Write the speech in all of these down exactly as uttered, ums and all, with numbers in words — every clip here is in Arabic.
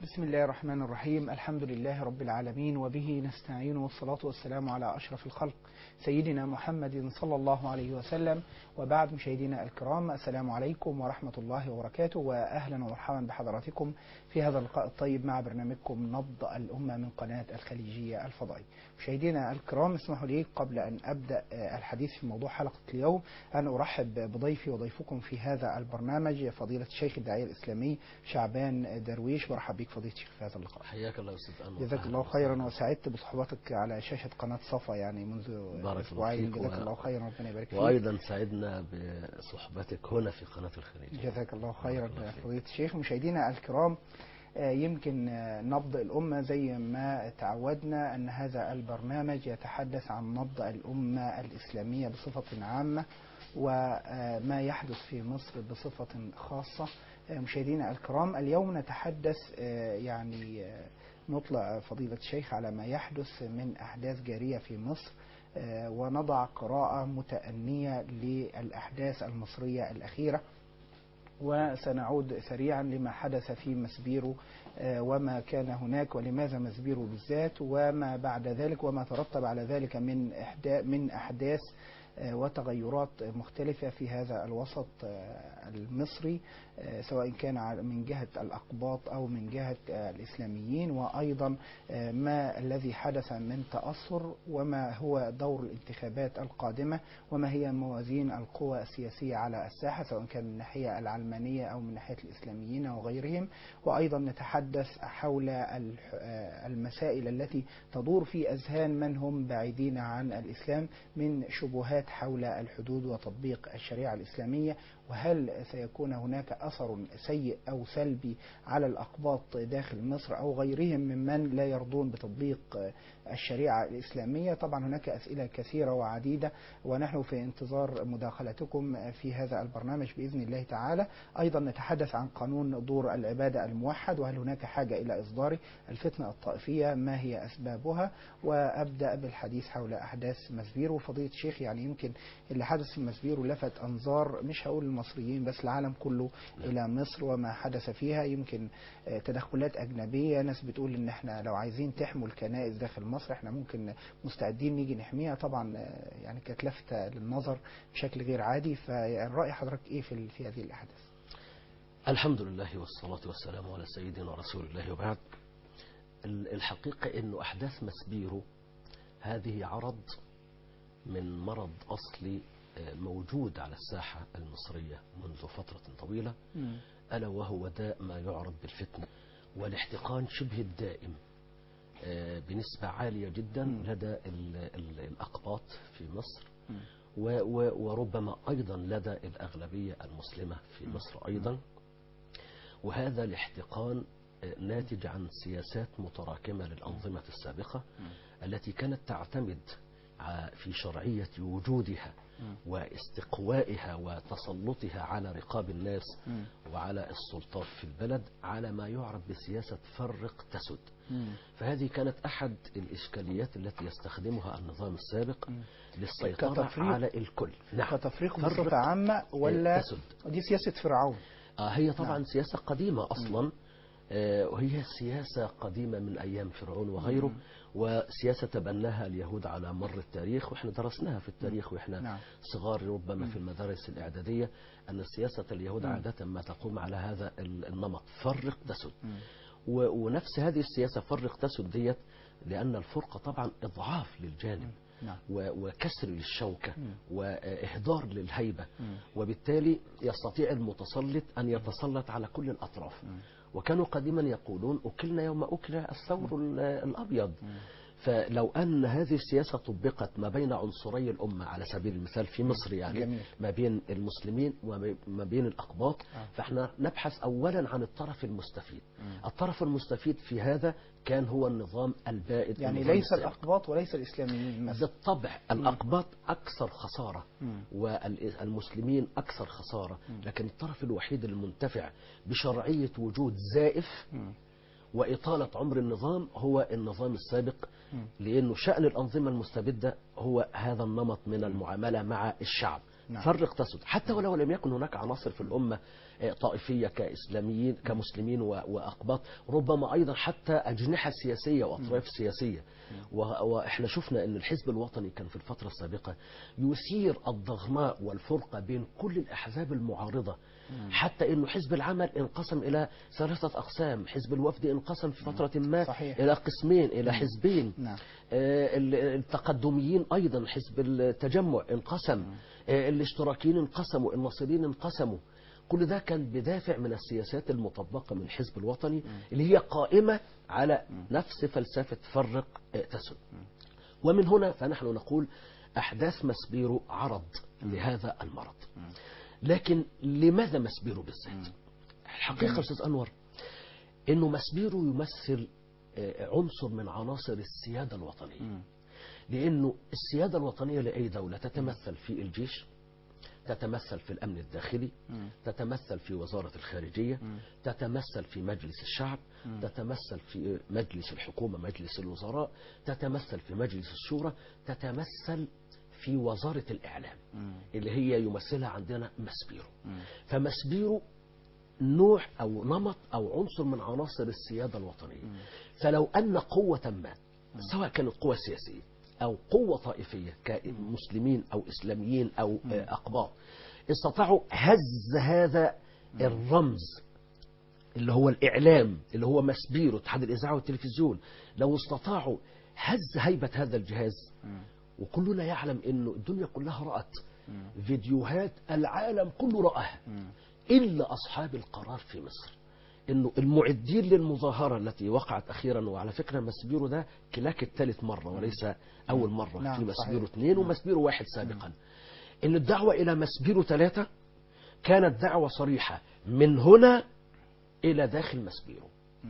بسم الله الرحمن الرحيم. الحمد لله رب العالمين، وبه نستعين، والصلاة والسلام على أشرف الخلق سيدنا محمد صلى الله عليه وسلم. وبعد، مشاهدينا الكرام، السلام عليكم ورحمة الله وبركاته، وأهلا ومرحبا بحضراتكم في هذا اللقاء الطيب مع برنامجكم نبض الأمة من قناة الخليجية الفضائية. مشاهدينا الكرام، اسمحوا لي قبل أن أبدأ الحديث في موضوع حلقة اليوم أن أرحب بضيفي وضيفكم في هذا البرنامج فضيلة الشيخ الداعية الإسلامي شعبان درويش. مرحبا بك فضيلة الشيخ في هذا اللقاء. حياك الله أستاذ أنور. جزاك الله خيرا، وسعدت بصحبتك على شاشة قناة صفا يعني منذ أسبوعين. جزاك الله خيرا، ربنا يبارك فيك. وأيضا سعدنا بصحبتك هنا في قناة الخليج. جزاك الله خيرا فضيلة الشيخ. مشاهدينا الكرام، يمكن نبض الأمة زي ما تعودنا أن هذا البرنامج يتحدث عن نبض الأمة الإسلامية بصفة عامة وما يحدث في مصر بصفة خاصة. مشاهدينا الكرام، اليوم نتحدث يعني نطلع فضيلة الشيخ على ما يحدث من أحداث جارية في مصر، ونضع قراءة متأنية للأحداث المصرية الأخيرة، وسنعود سريعا لما حدث في مسبيرو وما كان هناك ولماذا مسبيرو بالذات، وما بعد ذلك وما ترتب على ذلك من من أحداث وتغيرات مختلفة في هذا الوسط المصري، سواء كان من جهة الأقباط أو من جهة الإسلاميين، وأيضا ما الذي حدث من تأثر، وما هو دور الانتخابات القادمة، وما هي موازين القوى السياسية على الساحة، سواء كان من الناحية العلمانية أو من ناحية الإسلاميين وغيرهم. وأيضا نتحدث حول المسائل التي تدور في أذهان من هم بعيدين عن الإسلام من شبهات حول الحدود وتطبيق الشريعة الإسلامية، وهل سيكون هناك أثر سيء أو سلبي على الأقباط داخل مصر أو غيرهم ممن لا يرضون بتطبيق الشريعة الإسلامية. طبعا هناك أسئلة كثيرة وعديدة، ونحن في انتظار مداخلتكم في هذا البرنامج بإذن الله تعالى. أيضا نتحدث عن قانون دور العبادة الموحد، وهل هناك حاجة إلى إصداره؟ الفتنة الطائفية، ما هي أسبابها؟ وأبدأ بالحديث حول أحداث مسبيرو. فضيلة الشيخ، يعني يمكن اللي حدث في مسبيرو لفت أنظار مش هقول المصريين بس، العالم كله إلى مصر وما حدث فيها. يمكن تدخلات أجنبية، ناس بتقول إن إحنا لو عايزين تحموا الكنائس داخل مصر إحنا ممكن مستعدين نيجي نحميها. طبعا يعني كانت لفتة للنظر بشكل غير عادي. فالرأي حضرتك إيه في في هذه الأحداث؟ الحمد لله والصلاة والسلام على سيدنا رسول الله، وبعد. الحقيقة إنه أحداث مسبيرو هذه عرض من مرض أصلي موجود على الساحة المصرية منذ فترة طويلة، ألا وهو داء ما يعرض بالفتنة والاحتقان شبه الدائم بنسبة عالية جدا لدى الأقباط في مصر، وربما أيضا لدى الأغلبية المسلمة في مصر أيضا. وهذا الاحتقان ناتج عن سياسات متراكمة للأنظمة السابقة التي كانت تعتمد في شرعية وجودها واستقوائها وتسلطها على رقاب الناس وعلى السلطات في البلد على ما يعرف بسياسة فرق تسد. فهذه كانت أحد الإشكاليات التي يستخدمها النظام السابق للسيطرة على الكل. نعم، كتفريق بصفة عامة ولا تسد. دي سياسة فرعون؟ آه هي طبعا نعم. سياسة قديمة أصلا، آه وهي سياسة قديمة من أيام فرعون وغيره، مم. وسياسة تبناها اليهود على مر التاريخ، وإحنا درسناها في التاريخ وإحنا نعم. صغار ربما مم. في المدارس الإعدادية، أن سياسة اليهود مم. عادة ما تقوم على هذا النمط، فرق تسد. ونفس هذه السياسة فرق تسد ديت، لأن الفرقة طبعا إضعاف للجانب نعم. وكسر للشوكة مم. وإهدار للهيبة، مم. وبالتالي يستطيع المتسلط أن يتسلط على كل الأطراف. مم. وكانوا قديما يقولون أكلنا يوم أكل الثور مم. الأبيض. مم. فلو أن هذه السياسة طبقت ما بين عنصري الأمة على سبيل المثال في مصر، يعني جميل. ما بين المسلمين وما بين الأقباط، آه. فإحنا نبحث أولا عن الطرف المستفيد. م. الطرف المستفيد في هذا كان هو النظام البائد، يعني النظام ليس السابق. الأقباط وليس الإسلاميين مثلا. بالطبع الأقباط أكثر خسارة م. والمسلمين أكثر خسارة، م. لكن الطرف الوحيد المنتفع بشرعية وجود زائف م. وإطالة عمر النظام هو النظام السابق، لأنه شأن الأنظمة المستبدة هو هذا النمط من المعاملة مع الشعب، نعم. فرق تسد، حتى ولو لم يكن هناك عناصر في الأمة طائفية كإسلاميين كمسلمين وأقباط، ربما أيضا حتى أجنحة سياسية وأطراف سياسية. وإحنا شفنا أن الحزب الوطني كان في الفترة السابقة يثير الضغماء والفرقة بين كل الأحزاب المعارضة، حتى أنه حزب العمل انقسم إلى ثلاثة أقسام، حزب الوفد انقسم في فترة ما صحيح. إلى قسمين، إلى حزبين. نعم. التقدميين أيضا حزب التجمع انقسم، الاشتراكيين انقسموا، الناصريين انقسموا. كل ده كان بدافع من السياسات المطبقة من الحزب الوطني اللي هي قائمة على نفس فلسفة فرق تسد. ومن هنا فنحن نقول أحداث مسبيرو عرض لهذا المرض. لكن لماذا مسبيرو بالذات؟ الحقيقة أستاذ أنور أنه مسبيرو يمثل عنصر من عناصر السيادة الوطنية، لأنه السيادة الوطنية لأي دولة تتمثل في الجيش، تتمثل في الأمن الداخلي، تتمثل في وزارة الخارجية، تتمثل في مجلس الشعب، تتمثل في مجلس الحكومة مجلس الوزراء، تتمثل في مجلس الشورى، تتمثل في وزارة الإعلام اللي هي يمثلها عندنا مسبيرو. فمسبيرو نوع أو نمط أو عنصر من عناصر السيادة الوطنية. فلو أن قوة ما سواء كانت قوة سياسية أو قوة طائفية كمسلمين أو إسلاميين أو أقباط استطاعوا هز هذا الرمز اللي هو الإعلام اللي هو مسبيرو اتحاد الإذاعة والتلفزيون، لو استطاعوا هز هيبة هذا الجهاز، وكلنا يعلم أنه الدنيا كلها رأت فيديوهات العالم كله رأها إلا أصحاب القرار في مصر، انه المعدين للمظاهرة التي وقعت اخيرا، وعلى فكرة مسبيرو ده كلاك الثالث مرة وليس اول مرة. نعم. في مسبيرو صحيح. اثنين ومسبيرو واحد سابقا. ان الدعوة الى مسبيرو ثلاثة كانت دعوة صريحة من هنا الى داخل مسبيرو.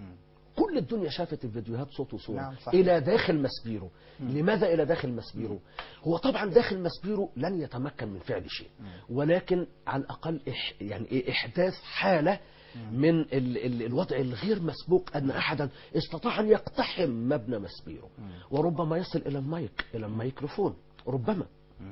كل الدنيا شافت الفيديوهات صوت وصورة. نعم. الى داخل مسبيرو. لماذا الى داخل مسبيرو؟ هو طبعا داخل مسبيرو لن يتمكن من فعل شيء، ولكن على الاقل إح يعني احداث حالة من ال ال الوضع الغير مسبوق أن أحدا استطاع أن يقتحم مبنى مسبيرو، وربما يصل إلى المايك إلى الميكروفون، ربما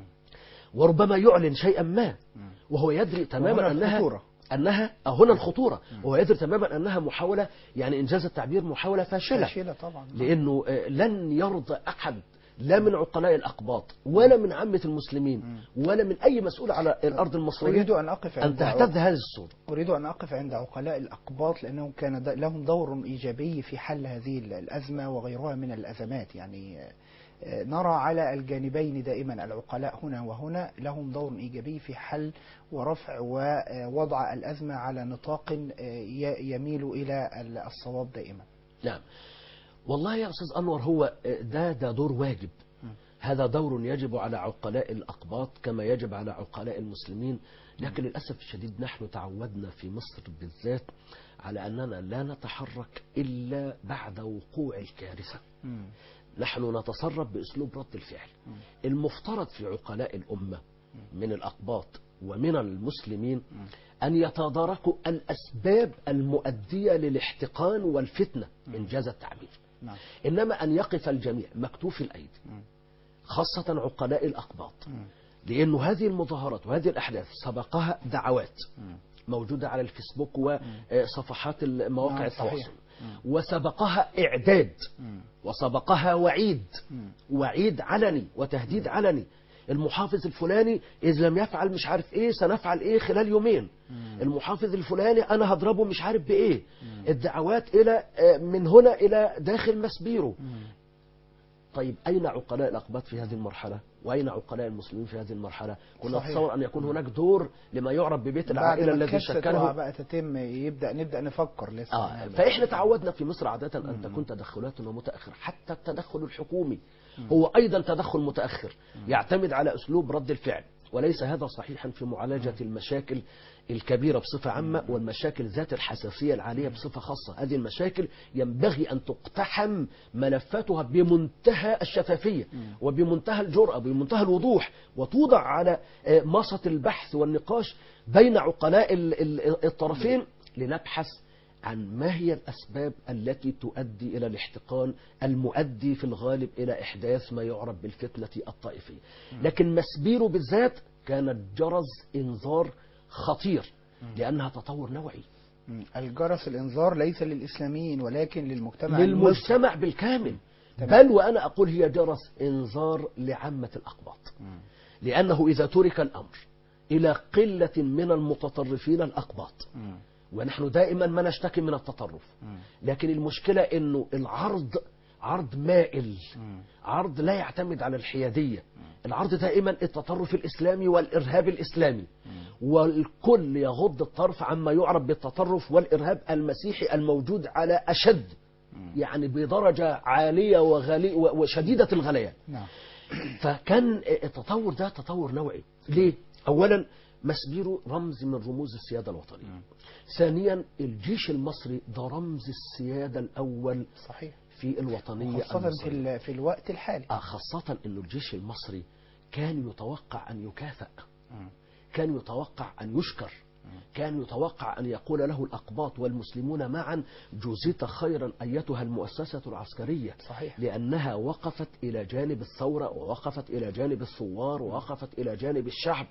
وربما يعلن شيئا ما وهو يدري تماما أنها الخطورة. أنها هنا الخطورة، وهو يدري تماما أنها محاولة، يعني إنجاز التعبير، محاولة فاشلة. فاشلة طبعا. لأنه لن يرضى أحد لا من عقلاء الأقباط ولا من عامة المسلمين ولا من أي مسؤول على الأرض المصرية أريد أن أقف أن عند تهتز هذه الصورة. أريد أن أقف عند عقلاء الأقباط لأنهم كان لهم دور إيجابي في حل هذه الأزمة وغيرها من الأزمات. يعني نرى على الجانبين دائما العقلاء هنا وهنا لهم دور إيجابي في حل ورفع ووضع الأزمة على نطاق يميل إلى الصواب دائما. نعم والله يا أستاذ أنور، هو ده, ده دور واجب. هذا دور يجب على عقلاء الأقباط كما يجب على عقلاء المسلمين. لكن للأسف الشديد نحن تعودنا في مصر بالذات على أننا لا نتحرك إلا بعد وقوع الكارثة. نحن نتصرف بأسلوب رد الفعل. المفترض في عقلاء الأمة من الأقباط ومن المسلمين أن يتداركوا الأسباب المؤدية للاحتقان والفتنة إنجاز التعبير. نعم. إنما أن يقف الجميع مكتوف الأيدي، خاصة عقلاء الأقباط، لأن هذه المظاهرات وهذه الأحداث سبقها دعوات موجودة على الفيسبوك وصفحات مواقع التواصل، وسبقها إعداد، وسبقها وعيد، وعيد علني وتهديد علني. المحافظ الفلاني إذا لم يفعل مش عارف إيه سنفعل إيه خلال يومين. المحافظ الفلاني أنا هضربه مش عارف بإيه. الدعوات إلى من هنا إلى داخل مسبيرو. طيب أين عقلاء الأقباط في هذه المرحلة؟ وأين عقلاء المسلمين في هذه المرحلة؟ كنا نتصور أن يكون هناك دور لما يعرف ببيت العائلة الذي شكله. بقى تتم يبدأ نبدأ نفكر لسه. آه فإحنا تعودنا في مصر عادة أن تكون تدخلاتنا متأخرة، حتى التدخل الحكومي هو أيضا تدخل متأخر يعتمد على أسلوب رد الفعل، وليس هذا صحيحا في معالجة المشاكل الكبيرة بصفة عامة والمشاكل ذات الحساسية العالية بصفة خاصة. هذه المشاكل ينبغي أن تقتحم ملفاتها بمنتهى الشفافية وبمنتهى الجرأة بمنتهى الوضوح، وتوضع على ماسة البحث والنقاش بين عقلاء الطرفين لنبحث عن ما هي الأسباب التي تؤدي إلى الاحتقان المؤدي في الغالب إلى إحداث ما يعرف بالفتنة الطائفية. لكن مسبيرو بالذات كانت جرس إنذار خطير لأنها تطور نوعي مم. الجرس الإنذار ليس للإسلاميين ولكن للمجتمع المصري. للمجتمع بالكامل. تمام. بل وأنا أقول هي جرس إنذار لعامة الأقباط، مم. لأنه إذا ترك الأمر إلى قلة من المتطرفين الأقباط، مم. ونحن دائما ما نشتكي من التطرف، مم. لكن المشكلة أنه العرض عرض مائل، مم. عرض لا يعتمد على الحيادية، العرض دائما التطرف الإسلامي والإرهاب الإسلامي، والكل يغض الطرف عما يعرف بالتطرف والإرهاب المسيحي الموجود على أشد، يعني بدرجة عالية وغالية وشديدة الغليان. نعم. فكان التطور ده تطور نوعي. ليه؟ أولا مسبيرو رمز من رموز السيادة الوطنية. ثانيا الجيش المصري ده رمز السيادة الأول صحيح في الوطنية خاصة في, المصرية. ال- في الوقت الحالي. آه خاصة أن الجيش المصري كان يتوقع أن يكافئ، مم. كان يتوقع أن يشكر، كان يتوقع أن يقول له الأقباط والمسلمون معا جزيت خيرا أيتها المؤسسة العسكرية، صحيح. لأنها وقفت إلى جانب الثورة، ووقفت إلى جانب الثوار، ووقفت إلى جانب الشعب،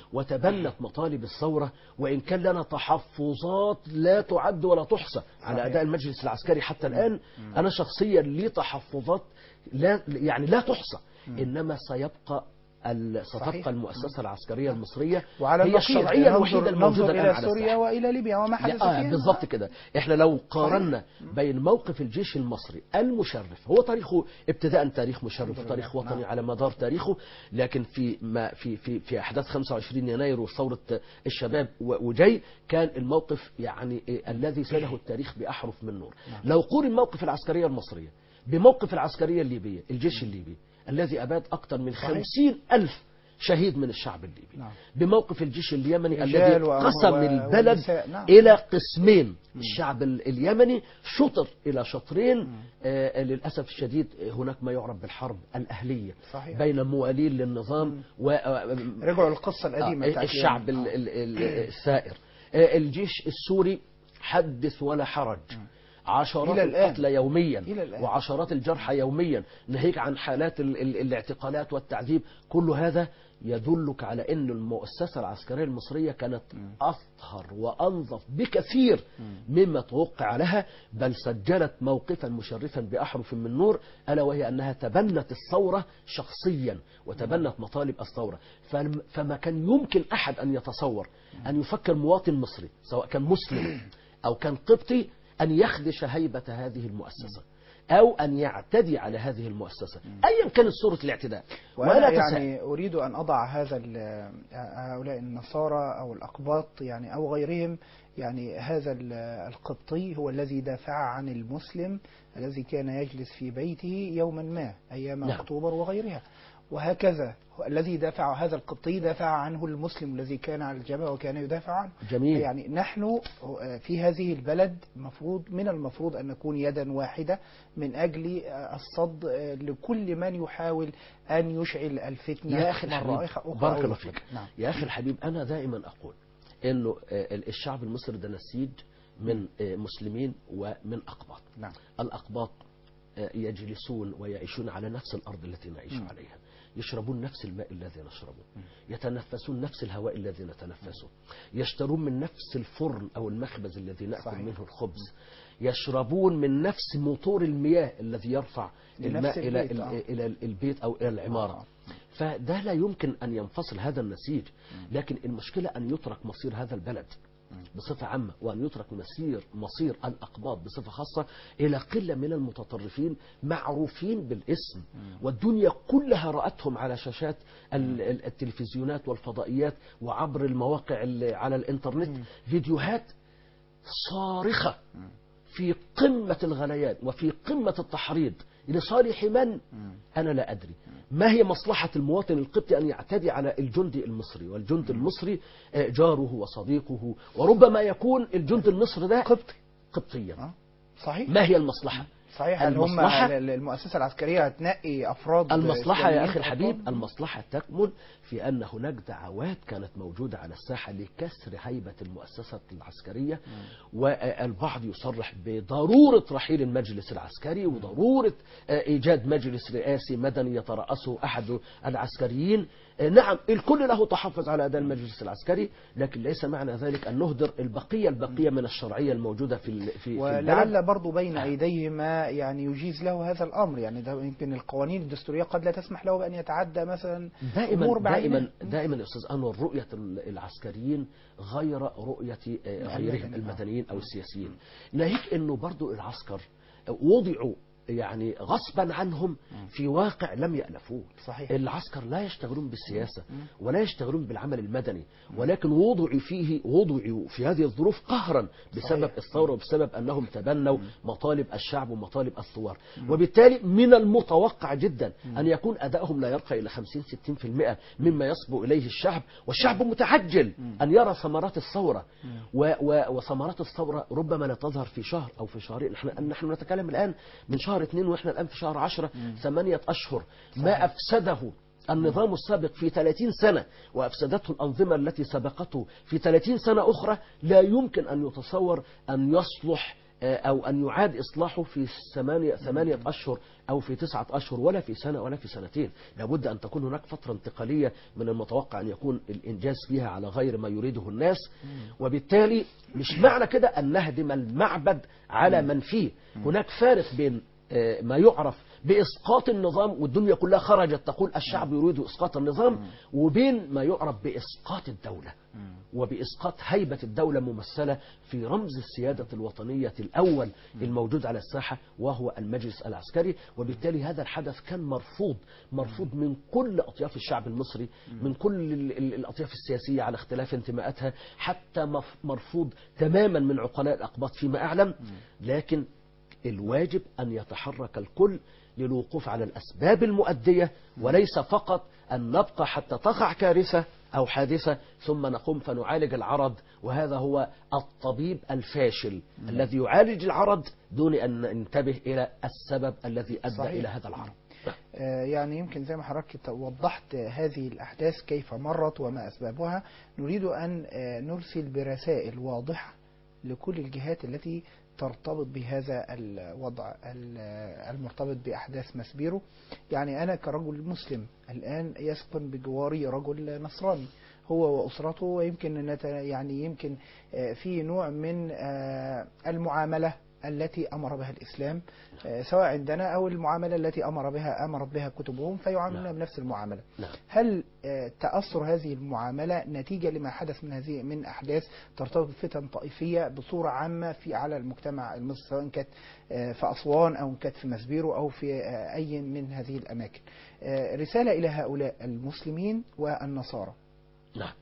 وتبنت مطالب الثورة، وإن كان لنا تحفظات لا تعد ولا تحصى على صحيح. أداء المجلس العسكري حتى الآن. أنا شخصيا لي تحفظات لا يعني لا تحصى، إنما سيبقى ال- صحيح. ستبقى المؤسسة العسكرية المصرية وعلى هي النقيض الشرعية الوحيدة ننظر, الموجودة ننظر الآن إلى على سوريا الساحة. وإلى ليبيا وما حدث آه فيها. بالضبط كده. احنا لو قارنا بين موقف الجيش المصري المشرف، هو تاريخه ابتداء تاريخ مشرف وتاريخ وطني نعم. على مدار تاريخه، لكن في ما في في في احداث خمسة وعشرين يناير وثورة الشباب و- وجاي كان الموقف يعني إيه الذي ساله التاريخ بأحرف من نور. نعم. لو قارن موقف العسكرية المصرية بموقف العسكرية الليبية، الجيش الليبي الذي أباد أكثر من صحيح. خمسين ألف شهيد من الشعب الليبي، نعم. بموقف الجيش اليمني الذي رجال و- قسم و- البلد ونساء. نعم. إلى قسمين، الشعب ال- اليمني شطر إلى شطرين. آه للأسف الشديد هناك ما يعرف بالحرب الأهلية صحيح. بين موالين للنظام رجعوا القصة القديمة بتاعت والشعب اليمن. ال- ال- ال- الثائر. آه الجيش السوري حدث ولا حرج، عشرات إلى الآن. القتلى يوميا إلى الآن. وعشرات الجرحى يوميا، ناهيك عن حالات ال- ال- الاعتقالات والتعذيب. كل هذا يدلك على أن المؤسسة العسكرية المصرية كانت أطهر وأنظف بكثير مما توقع لها، بل سجلت موقفا مشرفا بأحرف من نور، ألا وهي أنها تبنت الثورة شخصيا وتبنت مطالب الثورة. فم- فما كان يمكن أحد أن يتصور أن يفكر مواطن مصري سواء كان مسلم أو كان قبطي أن يخدش هيبة هذه المؤسسة أو أن يعتدي على هذه المؤسسة أيا كانت صورة الاعتداء. وأنا تسأل. يعني أريد أن أضع هذا ال- هؤلاء النصارى أو الأقباط يعني أو غيرهم، يعني هذا ال- القبطي هو الذي دافع عن المسلم الذي كان يجلس في بيته يوما ما أيام نعم. أكتوبر وغيرها، وهكذا الذي دافع هذا القبطي دافع عنه المسلم الذي كان على الجبهة وكان يدافع عنه. جميل. يعني نحن في هذه البلد مفروض من المفروض أن نكون يدا واحدة من أجل الصد لكل من يحاول أن يشعل الفتنة يا أخي مرة الحبيب أخرى. بارك الله فيك. نعم. يا أخي الحبيب أنا دائما أقول إنه الشعب المصري ده نسيج من مسلمين ومن أقباط. نعم. الأقباط يجلسون ويعيشون على نفس الأرض التي نعيش م. عليها، يشربون نفس الماء الذي نشربه، يتنفسون نفس الهواء الذي نتنفسه، يشترون من نفس الفرن أو المخبز الذي نأكل صحيح. منه الخبز، يشربون من نفس موتور المياه الذي يرفع الماء إلى البيت. آه. إلى البيت أو إلى العمارة. آه. فده لا يمكن أن ينفصل هذا النسيج، لكن المشكلة أن يترك مصير هذا البلد بصفة عامة، وأن يترك مسير مصير الأقباط بصفة خاصة إلى قلة من المتطرفين معروفين بالاسم، والدنيا كلها رأتهم على شاشات ال- ال- التلفزيونات والفضائيات وعبر المواقع ال- على الإنترنت، فيديوهات صارخة في قمة الغليان وفي قمة التحريض لصالح من؟ أنا لا أدري. ما هي مصلحة المواطن القبطي أن يعتدي على الجندي المصري؟ والجند المصري جاره وصديقه، وربما يكون الجند المصري ده قبطي. قبطيا. آه. صحيح. ما هي المصلحة؟ صحيح. هل هم المصلحة- المؤسسة العسكرية هتنقي أفراد المصلحة يا أخي إسلاميين الحبيب، تحطهم؟ المصلحة تكمن في أن هناك دعوات كانت موجودة على الساحة لكسر هيبة المؤسسة العسكرية، والبعض يصرح بضرورة رحيل المجلس العسكري وضرورة إيجاد مجلس رئاسي مدني يترأسه أحد العسكريين. نعم، الكل له تحفظ على أداء المجلس العسكري، لكن ليس معنى ذلك أن نهدر البقية البقية من الشرعية الموجودة في ال- في في البلد. ولعل برضو بين أيديه ما يعني يجيز له هذا الأمر، يعني ده يمكن القوانين الدستورية قد لا تسمح له بأن يتعدى مثلا دائما أمور دائما بعينها. دائما يا استاذ انور، رؤيه العسكريين غير رؤيه آه، غيرهم المدنيين او السياسيين، ناهيك انه برضو العسكر وضعوا يعني غصبا عنهم في واقع لم يألفوه. صحيح. العسكر لا يشتغلون بالسياسة ولا يشتغلون بالعمل المدني، ولكن وضعوا فيه وضعوا في هذه الظروف قهرا بسبب صحيح. الثورة وبسبب أنهم تبنوا مطالب الشعب ومطالب الثوار. وبالتالي من المتوقع جدا أن يكون أدائهم لا يرقى إلى خمسين ستين بالمئة مما يصبو إليه الشعب، والشعب متعجل أن يرى ثمرات الثورة. و- و- وثمرات الثورة ربما لا تظهر في شهر أو في شهرين. نحن نحن نتكلم الآن من شهر اثنين وإحنا الآن في شهر عشرة، ثمانية أشهر. ما أفسده النظام السابق في ثلاثين سنة وأفسدته الأنظمة التي سبقته في ثلاثين سنة أخرى، لا يمكن أن يتصور أن يصلح آه، أو أن يعاد إصلاحه في ثمانية, ثمانية أشهر أو في تسعة أشهر ولا في سنة ولا في سنتين. لابد أن تكون هناك فترة انتقالية من المتوقع أن يكون الإنجاز فيها على غير ما يريده الناس. وبالتالي مش معنى كده أن نهدم المعبد على من فيه. هناك فارق بين آه، ما يعرف بإسقاط النظام، والدنيا كلها خرجت تقول الشعب يريد إسقاط النظام، وبين ما يعرف بإسقاط الدولة وبإسقاط هيبة الدولة ممثلة في رمز السيادة الوطنية الأول الموجود على الساحة وهو المجلس العسكري. وبالتالي هذا الحدث كان مرفوض مرفوض من كل أطياف الشعب المصري، من كل ال- ال- الأطياف السياسية على اختلاف انتماءاتها، حتى مف- مرفوض تماما من عقلاء الأقباط فيما أعلم. لكن الواجب أن يتحرك الكل للوقوف على الأسباب المؤدية، وليس فقط أن نبقى حتى تقع كارثة أو حادثة ثم نقوم فنعالج العرض. وهذا هو الطبيب الفاشل الذي يعالج العرض دون أن ننتبه إلى السبب الذي أدى صحيح. إلى هذا العرض. آه، يعني يمكن زي ما حضرتك وضحت هذه الأحداث كيف مرت وما أسبابها، نريد أن آه، نرسل برسائل واضحة لكل الجهات التي ترتبط بهذا الوضع ال- المرتبط بأحداث مسبيرو. يعني أنا كرجل مسلم الآن يسكن بجواري رجل نصراني هو وأسرته، ويمكن نت- يعني يمكن آه، في نوع من آه، المعاملة التي أمر بها الإسلام، آه، سواء عندنا أو المعاملة التي أمر بها أمرت بها كتبهم، فيعاملون نعم. بنفس المعاملة. نعم. هل آه، تأثر هذه المعاملة نتيجة لما حدث من هذه من أحداث ترتبط بفتن طائفية بصورة عامة في على المجتمع المصري، سواء كانت آه، في أسوان أو كانت في مسبيرو أو في آه، أي من هذه الأماكن؟ آه، رسالة إلى هؤلاء المسلمين والنصارى. نعم،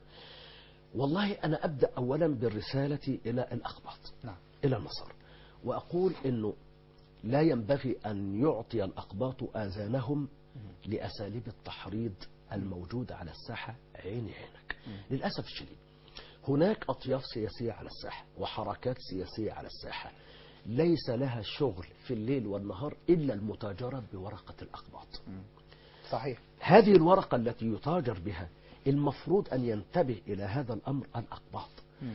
والله أنا أبدأ أولا بالرسالة إلى الأقباط، نعم. إلى النصارى، وأقول أنه لا ينبغي أن يعطي الأقباط آذانهم لأساليب التحريض الموجودة على الساحة. عيني عينك. للأسف الشديد هناك أطياف سياسية على الساحة وحركات سياسية على الساحة ليس لها شغل في الليل والنهار إلا المتاجرة بورقة الأقباط. صحيح. هذه الورقة التي يتاجر بها المفروض أن ينتبه إلى هذا الأمر الأقباط.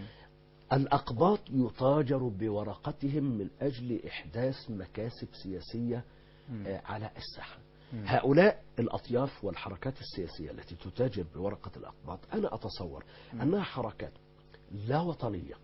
الأقباط يتاجر بورقتهم من أجل إحداث مكاسب سياسية آه، على الساحة. هؤلاء الأطياف والحركات السياسية التي تتاجر بورقة الأقباط أنا أتصور أنها حركات لا وطنية،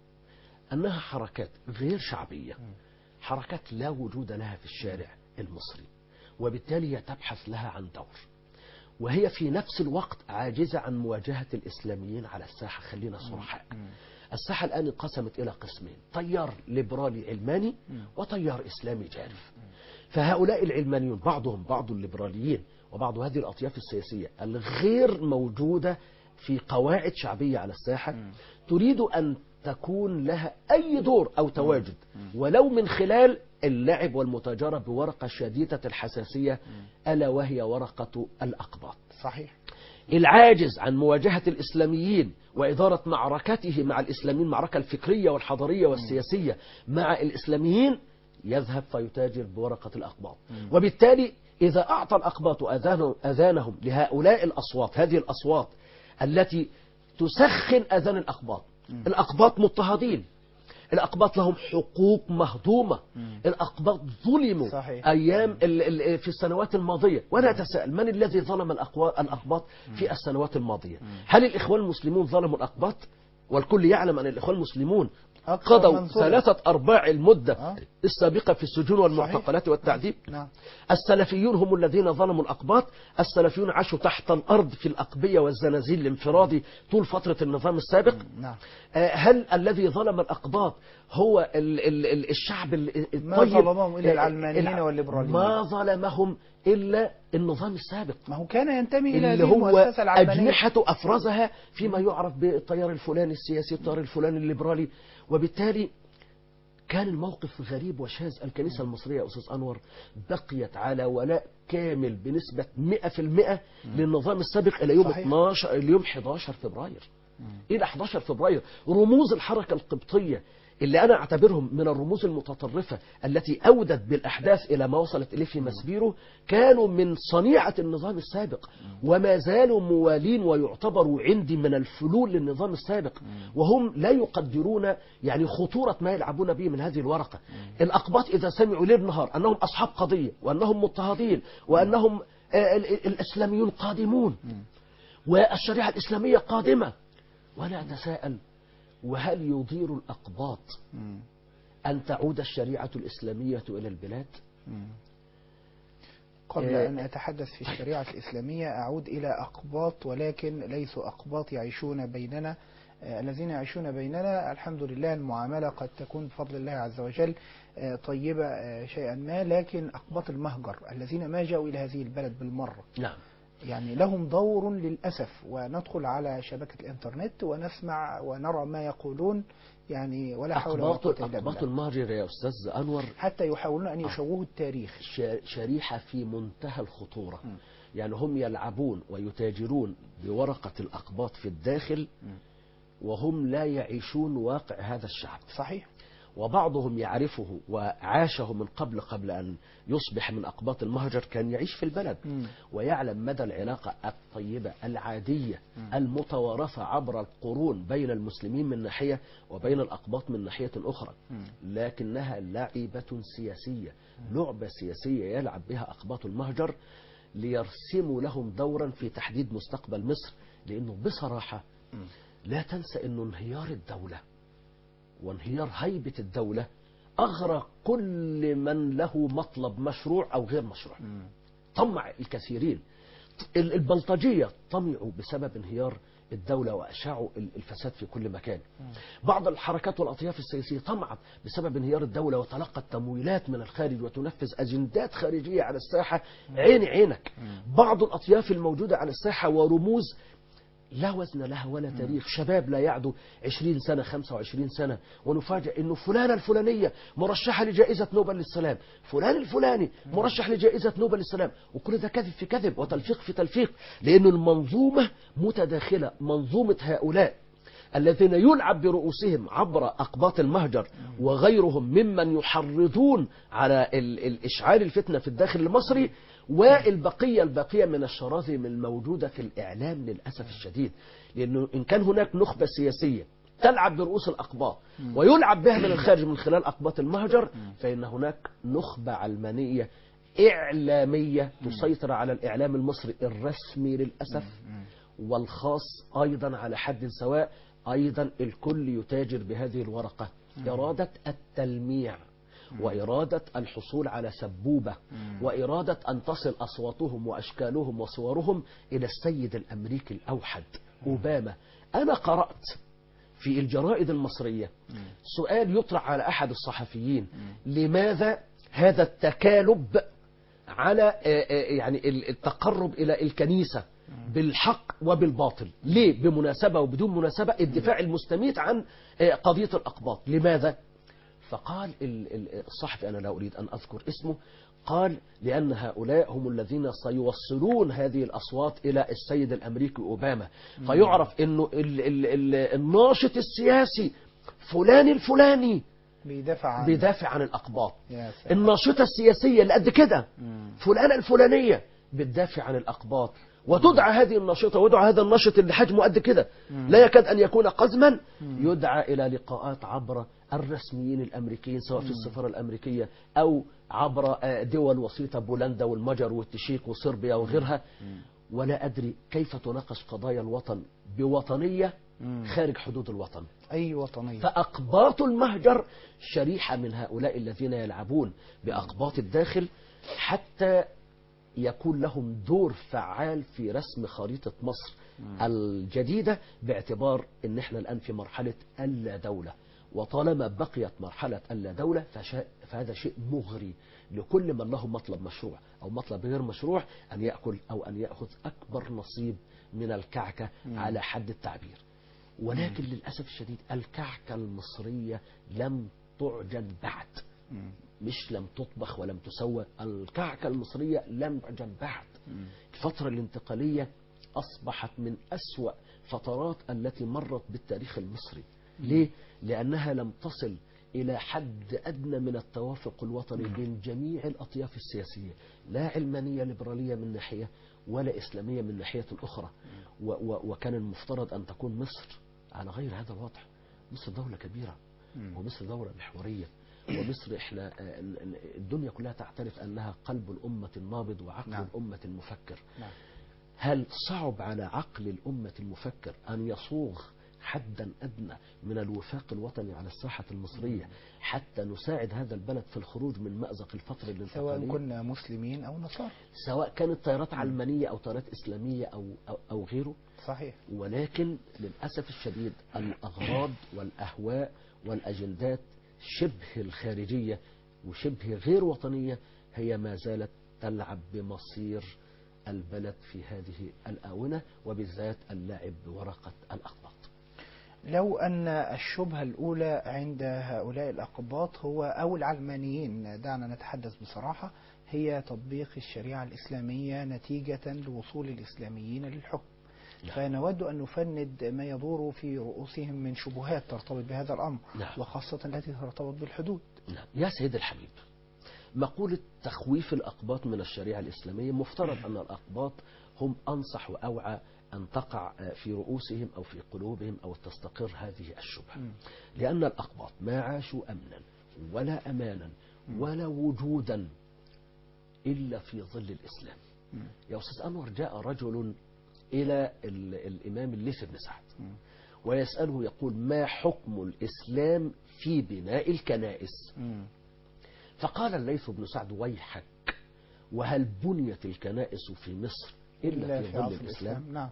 أنها حركات غير شعبية، حركات لا وجود لها في الشارع المصري، وبالتالي هي تبحث لها عن دور، وهي في نفس الوقت عاجزة عن مواجهة الإسلاميين على الساحة. خلينا صرحاء، الساحة الآن انقسمت إلى قسمين: تيار ليبرالي علماني وتيار إسلامي جارف. فهؤلاء العلمانيون بعضهم بعض الليبراليين وبعض هذه الأطياف السياسية الغير موجودة في قواعد شعبية على الساحة تريد أن تكون لها أي دور أو تواجد، ولو من خلال اللعب والمتاجرة بورقة شديدة الحساسية ألا وهي ورقة الأقباط. صحيح. العاجز عن مواجهة الإسلاميين وإدارة معركته مع الإسلاميين، المعركة الفكرية والحضارية والسياسية مع الإسلاميين، يذهب فيتاجر بورقة الأقباط. وبالتالي إذا أعطى الأقباط أذانهم, أذانهم لهؤلاء الأصوات، هذه الأصوات التي تسخن أذان الأقباط، الأقباط مضطهدين، الأقباط لهم حقوق مهضومة، الأقباط ظلموا صحيح. أيام ال ال في السنوات الماضية. وأنا أتساءل من الذي ظلم الأقباط في السنوات الماضية؟ هل الإخوان المسلمون ظلموا الأقباط؟ والكل يعلم أن الإخوان المسلمون قضوا ثلاثة أرباع المدة آه. السابقة في السجون والمعتقلات والتعذيب. نعم. السلفيون هم الذين ظلموا الأقباط. السلفيون عاشوا تحت الأرض في الأقبية والزنازين الانفرادي طول فترة النظام السابق. نعم. هل الذي ظلم الأقباط هو ال ال ال الشعب الطيب؟ ما ظلمهم إلا العلمانيين والليبراليين، ما ظلمهم إلا النظام السابق، ما هو كان ينتمي إلى اللي هذه هو المؤسسة العلمانية. أجنحته أفرزها فيما يعرف بالتيار الفلاني السياسي، التيار الفلاني الليبرالي. وبالتالي كان الموقف غريب وشاذ. الكنيسة المصرية يا أستاذ أنور بقيت على ولاء كامل بنسبة مئة في المئة للنظام السابق إلى يوم اثناشر اليوم أحد عشر فبراير. إلى أحد عشر فبراير رموز الحركة القبطية اللي أنا أعتبرهم من الرموز المتطرفة التي أودت بالأحداث إلى ما وصلت إليه في مسبيرو كانوا من صنيعة النظام السابق، وما زالوا موالين ويعتبروا عندي من الفلول للنظام السابق، وهم لا يقدرون يعني خطورة ما يلعبون به من هذه الورقة. الأقباط إذا سمعوا ليل نهار أنهم أصحاب قضية وأنهم مضطهدين وأنهم الإسلاميون قادمون والشريعة الإسلامية قادمة، وأنا أتساءل وهل يضير الأقباط أن تعود الشريعة الإسلامية إلى البلاد؟ قبل أن أتحدث في الشريعة الإسلامية أعود إلى أقباط، ولكن ليسوا أقباط يعيشون بيننا. الذين يعيشون بيننا الحمد لله المعاملة قد تكون بفضل الله عز وجل طيبة شيئا ما، لكن أقباط المهجر الذين ما جاءوا إلى هذه البلد بالمرة نعم يعني لهم دور للأسف، وندخل على شبكة الإنترنت ونسمع ونرى ما يقولون يعني ولا حول ولا قوة إلا بالله. أقباط المهجر يا أستاذ أنور حتى يحاولون أن يشوهوا التاريخ. شريحة في منتهى الخطورة. م. يعني هم يلعبون ويتاجرون بورقة الأقباط في الداخل م. وهم لا يعيشون واقع هذا الشعب. صحيح. وبعضهم يعرفه وعاشه من قبل قبل أن يصبح من أقباط المهجر، كان يعيش في البلد م. ويعلم مدى العلاقة الطيبة العادية م. المتوارثة عبر القرون بين المسلمين من ناحية وبين الأقباط من ناحية أخرى م. لكنها لعبة سياسية، م. لعبة سياسية يلعب بها أقباط المهجر ليرسموا لهم دورا في تحديد مستقبل مصر. لأنه بصراحة م. لا تنسى أنه انهيار الدولة وانهيار هيبة الدولة أغرى كل من له مطلب مشروع أو غير مشروع. م. طمع الكثيرين. البلطجية طمعوا بسبب انهيار الدولة وأشاعوا الفساد في كل مكان. م. بعض الحركات والأطياف السياسية طمعت بسبب انهيار الدولة وتلقت تمويلات من الخارج وتنفذ أجندات خارجية على الساحة. م. عين عينك. م. بعض الأطياف الموجودة على الساحة ورموز لا وزن لها ولا تاريخ، شباب لا يعدو عشرين سنة خمسة وعشرين سنة، ونفاجأ انه فلانة الفلانية مرشحة لجائزة نوبل للسلام، فلان الفلاني مرشح لجائزة نوبل للسلام، وكل ده كذب في كذب وتلفيق في تلفيق، لأن المنظومة متداخلة. منظومة هؤلاء الذين يلعب برؤوسهم عبر أقباط المهجر وغيرهم ممن يحرضون على الإشعال الفتنة في الداخل المصري، والبقية الباقية من الشراذم الموجودة في الإعلام للأسف الشديد. لأنه إن كان هناك نخبة سياسية تلعب برؤوس الأقباط ويلعب بها من الخارج من خلال أقباط المهجر، فإن هناك نخبة علمانية إعلامية تسيطر على الإعلام المصري الرسمي للأسف والخاص أيضا على حد سواء. أيضا الكل يتاجر بهذه الورقة، إرادة التلميع وإرادة الحصول على سبوبة وإرادة أن تصل أصواتهم وأشكالهم وصورهم إلى السيد الأمريكي الأوحد أوباما. أنا قرأت في الجرائد المصرية سؤال يطرح على أحد الصحفيين: لماذا هذا التكالب على يعني التقرب إلى الكنيسة بالحق وبالباطل؟ ليه بمناسبة وبدون مناسبة الدفاع المستميت عن قضية الأقباط؟ لماذا؟ فقال الصحفي، أنا لا أريد أن أذكر اسمه، قال: لأن هؤلاء هم الذين سيوصلون هذه الأصوات إلى السيد الأمريكي أوباما، فيعرف أنه ال ال ال الناشط السياسي فلان الفلاني بيدافع عن بيدافع عن الأقباط. يا سلام. الناشطة السياسية اللي قد كده مم. فلانة الفلانية بتدافع عن الأقباط، وتدعى هذه الناشطة ويدعى هذا الناشط اللي حجمه قد كده مم. لا يكاد أن يكون قزما، مم. يدعى إلى لقاءات عبر الرسميين الأمريكيين سواء في مم. السفارة الأمريكية أو عبر آه، دول وسيطة، بولندا والمجر والتشيك وصربيا وغيرها. مم. ولا أدري كيف تناقش قضايا الوطن بوطنية مم. خارج حدود الوطن. أي وطنية. فأقباط المهجر شريحة من هؤلاء الذين يلعبون بأقباط الداخل حتى يكون لهم دور فعال في رسم خريطة مصر الجديدة، باعتبار ان احنا الآن في مرحلة اللا دولة، وطالما بقيت مرحلة اللا دولة فشا- فهذا شيء مغري لكل من له مطلب مشروع أو مطلب غير مشروع أن يأكل أو أن يأخذ أكبر نصيب من الكعكة على حد التعبير. ولكن للأسف الشديد الكعكة المصرية لم تعجن بعد، مم. مش لم تطبخ ولم تسوى، الكعكة المصرية لم تعجن بعد. مم. الفترة الانتقالية أصبحت من أسوأ فترات التي مرت بالتاريخ المصري. ليه؟ لأنها لم تصل إلى حد أدنى من التوافق الوطني بين جميع الأطياف السياسية، لا علمانية ليبرالية من ناحية ولا إسلامية من ناحية أخرى. و و وكان المفترض أن تكون مصر على غير هذا الوضع. مصر دولة كبيرة ومصر دولة محورية، ومصر احنا آه، الدنيا كلها تعترف أنها قلب الأمة النابض وعقل نعم. الأمة المفكر. نعم. هل صعب على عقل الأمة المفكر أن يصوغ حدا أدنى من الوفاق الوطني على الساحة المصرية حتى نساعد هذا البلد في الخروج من مأزق الفترة سواء الانتقالية، كنا مسلمين أو نصارى. سواء كانت طيارات علمانية أو طيارات إسلامية أو, أو, أو غيره؟ صحيح. ولكن للأسف الشديد الأغراض والأهواء والأجندات شبه الخارجية وشبه غير وطنية هي ما زالت تلعب بمصير البلد في هذه الآونة، وبالذات اللعب بورقة الأقباط. لو أن الشبهة الأولى عند هؤلاء الأقباط هو أو العلمانيين، دعنا نتحدث بصراحة، هي تطبيق الشريعة الإسلامية نتيجة لوصول الإسلاميين للحكم. نعم. فنود أن نفند ما يدور في رؤوسهم من شبهات ترتبط بهذا الأمر. نعم. وخاصة التي ترتبط بالحدود. نعم. يا سيد الحبيب، مقولة تخويف الأقباط من الشريعة الإسلامية مفترض أن الأقباط هم أنصح وأوعى أن تقع في رؤوسهم أو في قلوبهم أو تستقر هذه الشبهة. م. لأن الأقباط ما عاشوا أمنا ولا أمانا ولا وجودا إلا في ظل الإسلام. م. يا أستاذ أنور، جاء رجل إلى ال- الإمام الليث بن سعد م. ويسأله يقول: ما حكم الإسلام في بناء الكنائس؟ م. فقال الليث بن سعد: ويحك، وهل بنيت الكنائس في مصر إلا في ظل عصر الإسلام؟ نعم.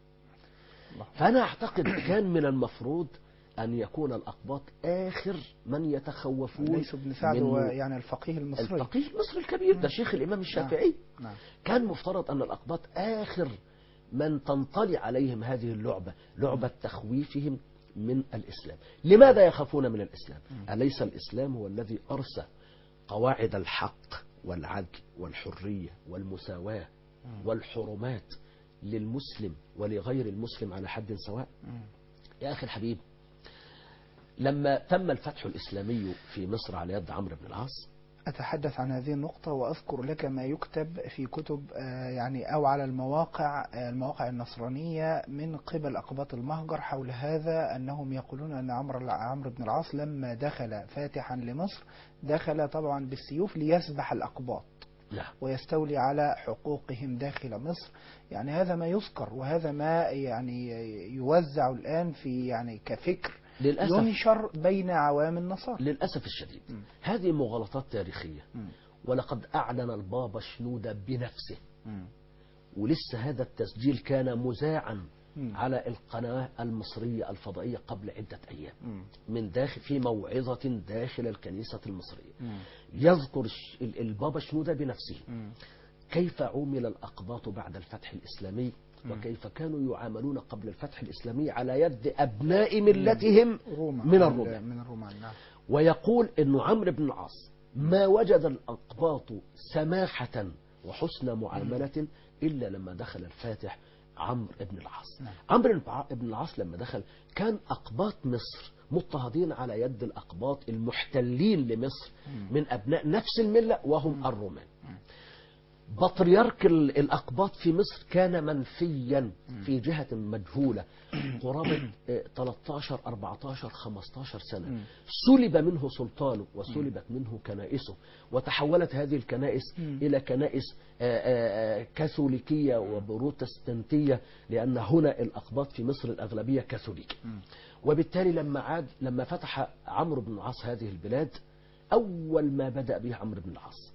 فأنا أعتقد كان من المفروض أن يكون الأقباط آخر من يتخوفون. ليس ابن سعد من هو يعني الفقيه المصري. الفقيه المصري الكبير، ده شيخ الإمام الشافعي. نعم. كان مفترض أن الأقباط آخر من تنطلي عليهم هذه اللعبة، لعبة تخويفهم من الإسلام. لماذا يخافون من الإسلام؟ أليس الإسلام هو الذي أرسى قواعد الحق والعدل والحرية والمساواة والحرمات للمسلم ولغير المسلم على حد سواء؟ يا أخي الحبيب، لما تم الفتح الإسلامي في مصر على يد عمرو بن العاص، أتحدث عن هذه النقطة وأذكر لك ما يكتب في كتب آه، يعني أو على المواقع آه، المواقع النصرانية من قبل أقباط المهجر حول هذا، أنهم يقولون أن عمرو عمرو بن العاص لما دخل فاتحا لمصر دخل طبعا بالسيوف ليسبح الأقباط نعم، ويستولي على حقوقهم داخل مصر. يعني هذا ما يذكر وهذا ما يعني يوزع الآن في يعني كفكر للأسف ينشر بين عوام النصارى. للأسف الشديد م. هذه مغالطات تاريخية. م. ولقد أعلن البابا شنودة بنفسه، م. ولسه هذا التسجيل كان مذاعا م. على القناة المصرية الفضائية قبل عدة أيام م. من داخل في موعظة داخل الكنيسة المصرية. م. يذكر الش- ال- البابا شنودة بنفسه م. كيف عُمل الأقباط بعد الفتح الإسلامي، وكيف كانوا يعاملون قبل الفتح الإسلامي على يد أبناء ملتهم روما من الرومان. من الرومان. نعم. ويقول أن عمرو بن العاص ما وجد الأقباط سماحة وحسن معاملة إلا لما دخل الفاتح عمرو بن العاص. نعم. عمرو بن العاص لما دخل كان أقباط مصر مضطهدين على يد الأقباط المحتلين لمصر من أبناء نفس الملة وهم الرومان. بطريرك الأقباط في مصر كان منفيا في جهة مجهولة قرابة ثلاثة عشر أربعة عشر خمسة عشر سنة. سلب منه سلطانه وسلبت منه كنائسه، وتحولت هذه الكنائس إلى كنائس كاثوليكية وبروتستانتية، لأن هنا الأقباط في مصر الأغلبية كاثوليك. وبالتالي لما عاد لما فتح عمرو بن العاص هذه البلاد، أول ما بدأ به عمرو بن العاص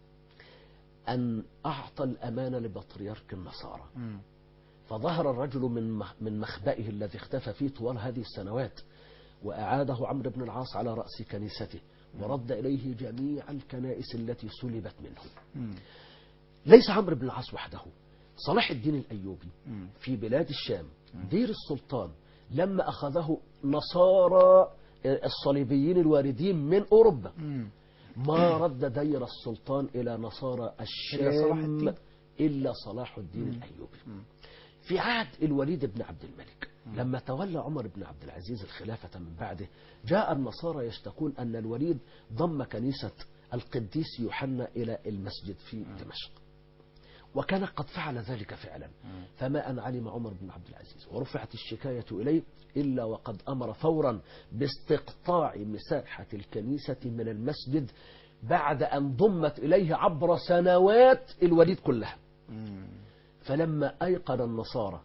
أن أعطى الأمانة لبطريرك النصارى. فظهر الرجل من من مخبئه الذي اختفى فيه طوال هذه السنوات، وأعاده عمرو بن العاص على رأس كنيسته، ورد إليه جميع الكنائس التي سلبت منه. ليس عمرو بن العاص وحده، صلاح الدين الأيوبي في بلاد الشام دير السلطان لما أخذه نصارى الصليبيين الواردين من أوروبا، ما رد دير السلطان إلى نصارى الشام إلا صلاح الدين الأيوبي. في عهد الوليد بن عبد الملك لما تولى عمر بن عبد العزيز الخلافة من بعده، جاء النصارى يشتكون أن الوليد ضم كنيسة القديس يوحنا إلى المسجد في دمشق، وكان قد فعل ذلك فعلا. فما أن علم عمر بن عبد العزيز ورفعت الشكاية إليه إلا وقد أمر فورا باستقطاع مساحة الكنيسة من المسجد بعد أن ضمت إليه عبر سنوات الوليد كلها. فلما أيقن النصارى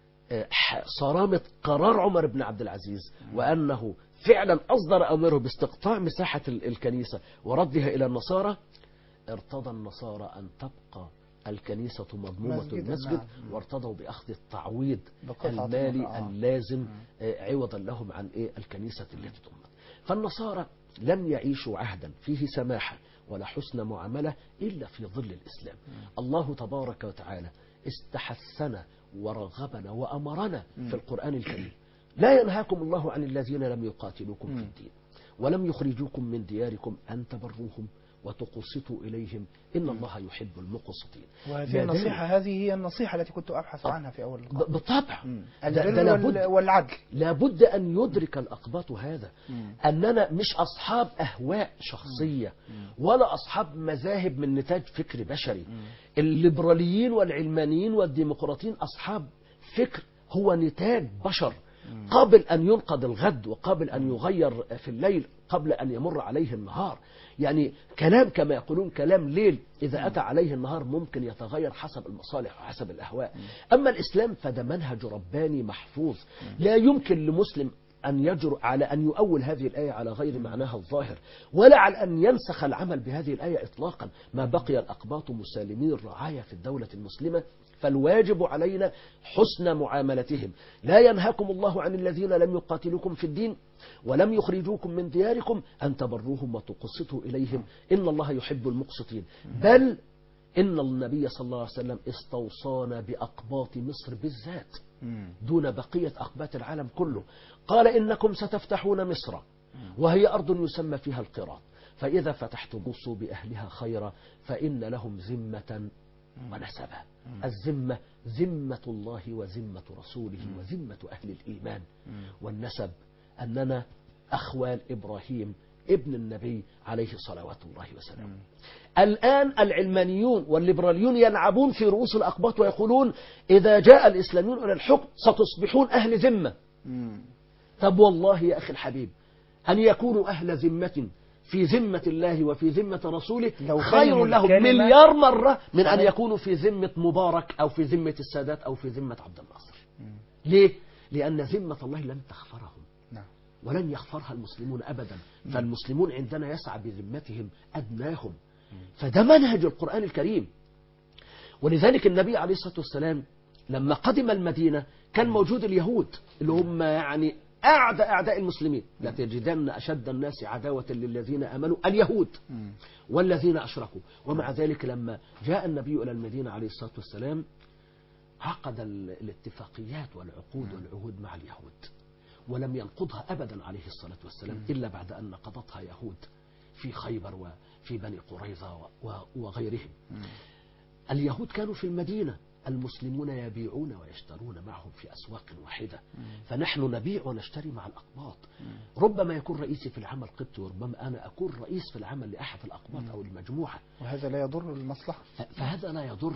صرامة قرار عمر بن عبد العزيز وأنه فعلا أصدر أمره باستقطاع مساحة الكنيسة وردها إلى النصارى، ارتضى النصارى أن تبقى الكنيسة مضمومة المسجد، وارتضوا بأخذ التعويض المالي اللازم عوضا لهم عن إيه الكنيسة التي ضمت. فالنصارى لم يعيشوا عهدا فيه سماحة ولا حسن معاملة إلا في ظل الإسلام. الله تبارك وتعالى استحثنا ورغبنا وأمرنا في القرآن الكريم: لا ينهاكم الله عن الذين لم يقاتلوكم في الدين ولم يخرجوكم من دياركم أن تبروهم وتقسطوا إليهم إن الله يحب المقسطين. وهذه النصيحة هذه هي النصيحة التي كنت أبحث عنها في أول اللقاء. بالطبع البر والعدل. لابد أن يدرك الأقباط هذا، أننا مش أصحاب أهواء شخصية ولا أصحاب مذاهب من نتاج فكر بشري. الليبراليين والعلمانيين والديمقراطيين أصحاب فكر هو نتاج بشر قابل أن ينقض الغد وقابل أن يغير في الليل قبل أن يمر عليه النهار. يعني كلام كما يقولون كلام ليل إذا أتى عليه النهار ممكن يتغير حسب المصالح وحسب الأهواء. أما الإسلام فده منهج رباني محفوظ، لا يمكن لمسلم أن يجرؤ على أن يؤول هذه الآية على غير معناها الظاهر، ولا على أن ينسخ العمل بهذه الآية إطلاقا. ما بقي الأقباط مسالمين الرعاية في الدولة المسلمة، فالواجب علينا حسن معاملتهم. لا ينهاكم الله عن الذين لم يقاتلوكم في الدين ولم يخرجوكم من دياركم أن تبروهم وتقسطوا إليهم إن الله يحب المقسطين. بل إن النبي صلى الله عليه وسلم استوصانا بأقباط مصر بالذات دون بقية أقباط العالم كله. قال: إنكم ستفتحون مصر وهي أرض يسمى فيها القراط، فإذا فتحتم بوصوا بأهلها خيرا فإن لهم ذمة ونسبا. الذمة ذمة الله وذمة رسوله وذمة أهل الإيمان، والنسب أننا أخوال إبراهيم ابن النبي عليه صلوات الله وسلامه. الآن العلمانيون والليبراليون يلعبون في رؤوس الأقباط ويقولون إذا جاء الإسلاميون إلى الحكم ستصبحون أهل ذمة. طب والله يا أخي الحبيب، أن يكونوا أهل ذمة في ذمة الله وفي ذمة رسوله خير لهم مليار مرة من أن يكونوا في ذمة مبارك أو في ذمة السادات أو في ذمة عبد الناصر. ليه؟ لأن ذمة الله لن تغفرهم ولن يغفرها المسلمون أبدا. فالمسلمون عندنا يسعى بذمتهم أدناهم، فده منهج القرآن الكريم. ولذلك النبي عليه الصلاة والسلام لما قدم المدينة كان موجود اليهود اللي هم يعني أعداء أعداء المسلمين. لا تجدن أشد الناس عداوة للذين آمنوا اليهود والذين أشركوا. ومع ذلك لما جاء النبي إلى المدينة عليه الصلاة والسلام عقد الاتفاقيات والعقود والعهود مع اليهود، ولم ينقضها أبدا عليه الصلاة والسلام إلا بعد أن نقضتها يهود في خيبر وفي بني قريظة وغيرهم. اليهود كانوا في المدينة المسلمون يبيعون ويشترون معهم في أسواق واحدة، فنحن نبيع ونشتري مع الأقباط. ربما يكون رئيسي في العمل قبطي، وربما أنا أكون رئيس في العمل لأحد الأقباط أو المجموعة، وهذا لا يضر المصلحة. فهذا لا يضر.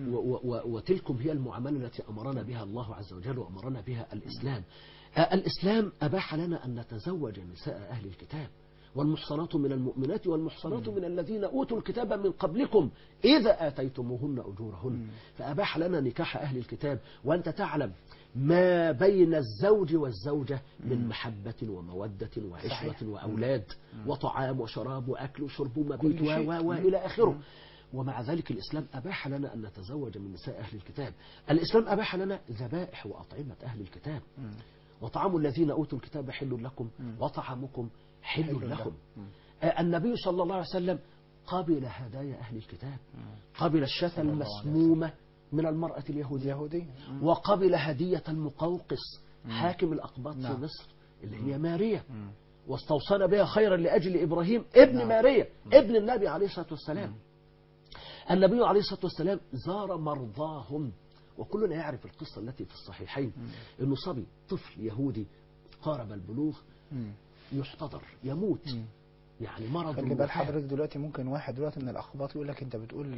وتلكم هي المعاملة التي أمرنا بها الله عز وجل وأمرنا بها الإسلام. الإسلام أباح لنا أن نتزوج نساء أهل الكتاب، والمحصنات من المؤمنات والمحصنات من الذين أوتوا الكتاب من قبلكم إذا آتيتموهن أجورهن. فأباح لنا نكاح أهل الكتاب. وأنت تعلم ما بين الزوج والزوجة من محبة ومودة وعشرة وأولاد وطعام وشراب وأكل وشرب ومبيت وإلى آخره. ومع ذلك الإسلام أباح لنا أن نتزوج من نساء أهل الكتاب. الإسلام أباح لنا ذبائح وأطعمة أهل الكتاب. وطعام الذين أوتوا الكتاب حل لكم وطعامكم حل, حل لهم. النبي صلى الله عليه وسلم قبل هدايا أهل الكتاب، قبل الشاة المسمومة من المرأة اليهودية، وقبل هدية المقوقس حاكم الأقباط في مصر اللي هي ماريا، واستوصانا بها خيرا لأجل إبراهيم ابن ماريا ابن النبي عليه الصلاة والسلام. النبي عليه الصلاة والسلام زار مرضاهم، وكلنا يعرف القصة التي في الصحيحين، إنه صبي طفل يهودي قارب البلوغ يحتضر يموت، يعني مرض. خلي بال حضرتك دلوقتي ممكن واحد دلوقتي من الأخباط يقول لك أنت بتقول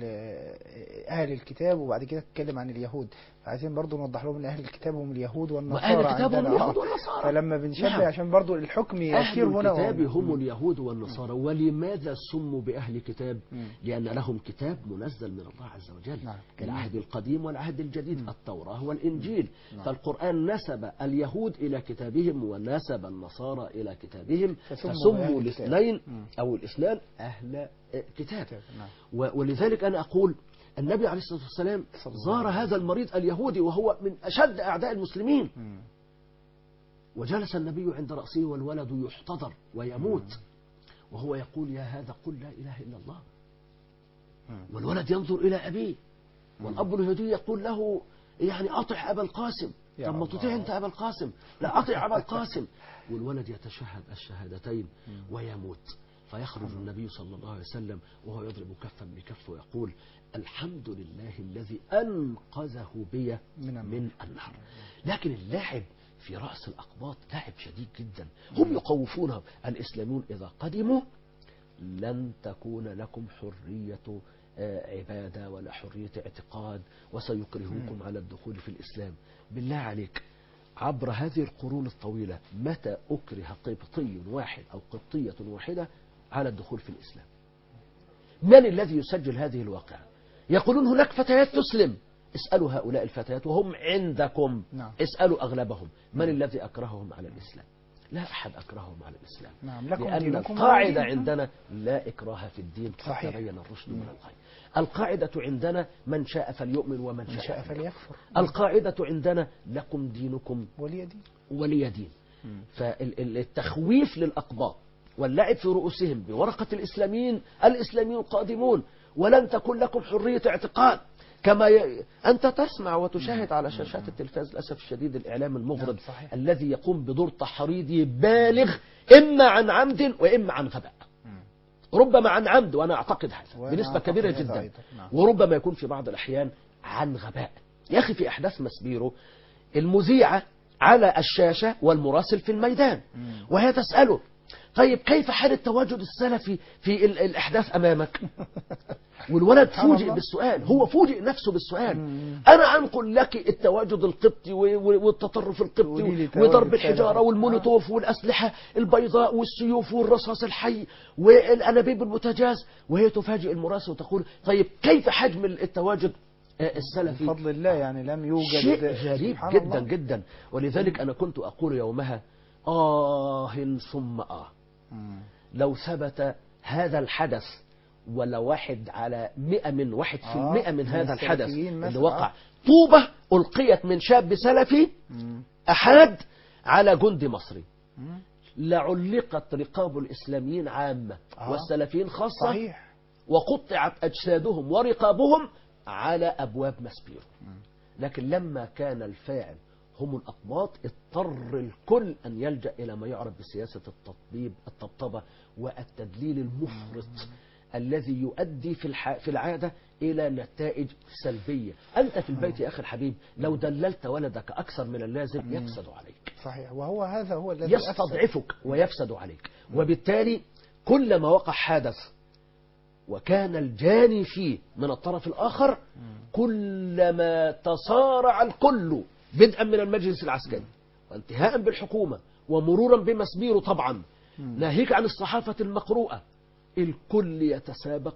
أهل الكتاب وبعد كده تتكلم عن اليهود، فعايزين برضو نوضح لهم أن أهل الكتاب هم اليهود والنصارى. أهل الكتاب هم اليهود والنصارى، فلما بنشبه نعم. عشان برضو الحكم يسير هنا. أهل الكتاب هم, هم اليهود والنصارى. ولماذا سموا بأهل كتاب؟ لأن لهم كتاب منزل من الله عز وجل، نعم. العهد القديم والعهد الجديد، مم. التوراة والإنجيل. نعم. فالقرآن نسب اليهود إلى كتابهم ونسب النصارى إلى كتابهم، فسموا الاثنين أو الإسلام أهل كتاب. نعم. ولذلك أنا أقول النبي عليه الصلاة والسلام زار هذا المريض اليهودي وهو من أشد أعداء المسلمين، م. وجلس النبي عند رأسه والولد يحتضر ويموت، م. وهو يقول يا هذا قل لا إله إلا الله، م. والولد ينظر إلى أبيه، م. والأب اليهودي يقول له يعني أطع أبا القاسم، طب ما تطيع أنت أبا القاسم، لا أطع أبا القاسم، والولد يتشهد الشهادتين ويموت. فيخرج النبي صلى الله عليه وسلم وهو يضرب كفا بكف ويقول الحمد لله الذي أنقذه بي من النار. لكن اللاعب في رأس الأقباط لاعب شديد جدا. هم يخوفون الإسلاميون إذا قدموا لن تكون لكم حرية عبادة ولا حرية اعتقاد وسيكرهوكم على الدخول في الإسلام. بالله عليك عبر هذه القرون الطويلة متى أكره قبطي واحد أو قبطية واحدة على الدخول في الإسلام؟ من الذي يسجل هذه الواقعة؟ يقولون هناك فتيات تسلم، اسألوا هؤلاء الفتيات وهم عندكم، نعم. اسألوا أغلبهم من نعم. الذي أكرههم على الإسلام؟ لا أحد أكرههم على الإسلام، نعم. لأن القاعدة عندنا لا إكراه في الدين قد تبين الرشد من الغي. القاعدة عندنا من شاء فليؤمن ومن شاء, شاء فليكفر. القاعدة عندنا لكم دينكم ولي دين, ولي دين. فالتخويف للأقباط واللعب في رؤوسهم بورقة الإسلاميين، الإسلاميون قادمون ولن تكون لكم حرية اعتقاد كما ي... أنت تسمع وتشاهد على شاشات التلفاز للأسف الشديد الإعلام المغرض الذي يقوم بدور تحريضي بالغ إما عن عمد وإما عن غباء، ربما عن عمد وأنا أعتقد هذا بنسبة كبيرة جدا، وربما يكون في بعض الأحيان عن غباء. يا أخي في أحداث مسبيرو المذيعة على الشاشة والمراسل في الميدان وهي تسأله طيب كيف حال التواجد السلفي في الأحداث أمامك؟ والولد فوجئ بالسؤال، هو فوجئ نفسه بالسؤال. أنا أنقل لك التواجد القبطي والتطرف القبطي وضرب الحجارة والمولوتوف والأسلحة البيضاء والسيوف والرصاص الحي والأنابيب البوتاجاز، وهي تفاجئ المراسل وتقول طيب كيف حجم التواجد السلفي؟ بفضل الله يعني لم يوجد شيء غريب جدا جدا. ولذلك أنا كنت أقول يومها آه ثم آه لو ثبت هذا الحدث ولا واحد على مئة من واحد في آه المئة من هذا الحدث اللي وقع، آه. طوبة ألقيت من شاب سلفي أحد على جندي مصري لعلقت رقاب الإسلاميين عامة آه. والسلفيين خاصة، صحيح. وقطعت أجسادهم ورقابهم على أبواب مسبيرو. لكن لما كان الفاعل هم الأقباط اضطر الكل أن يلجأ إلى ما يعرف بسياسة التطبيب الطبطبة والتدليل المفرط الذي يؤدي في الح... في العادة إلى نتائج سلبية. أنت في البيت يا أخي الحبيب لو دللت ولدك أكثر من اللازم يفسد عليك، صحيح، وهو هذا هو الذي يستضعفك ويفسد عليك. وبالتالي كلما وقع حدث وكان الجاني فيه من الطرف الآخر كلما تصارع الكل بدءا من المجلس العسكري وانتهاء بالحكومة ومرورا بمسبيره طبعا ناهيك عن الصحافة المقروءة، الكل يتسابق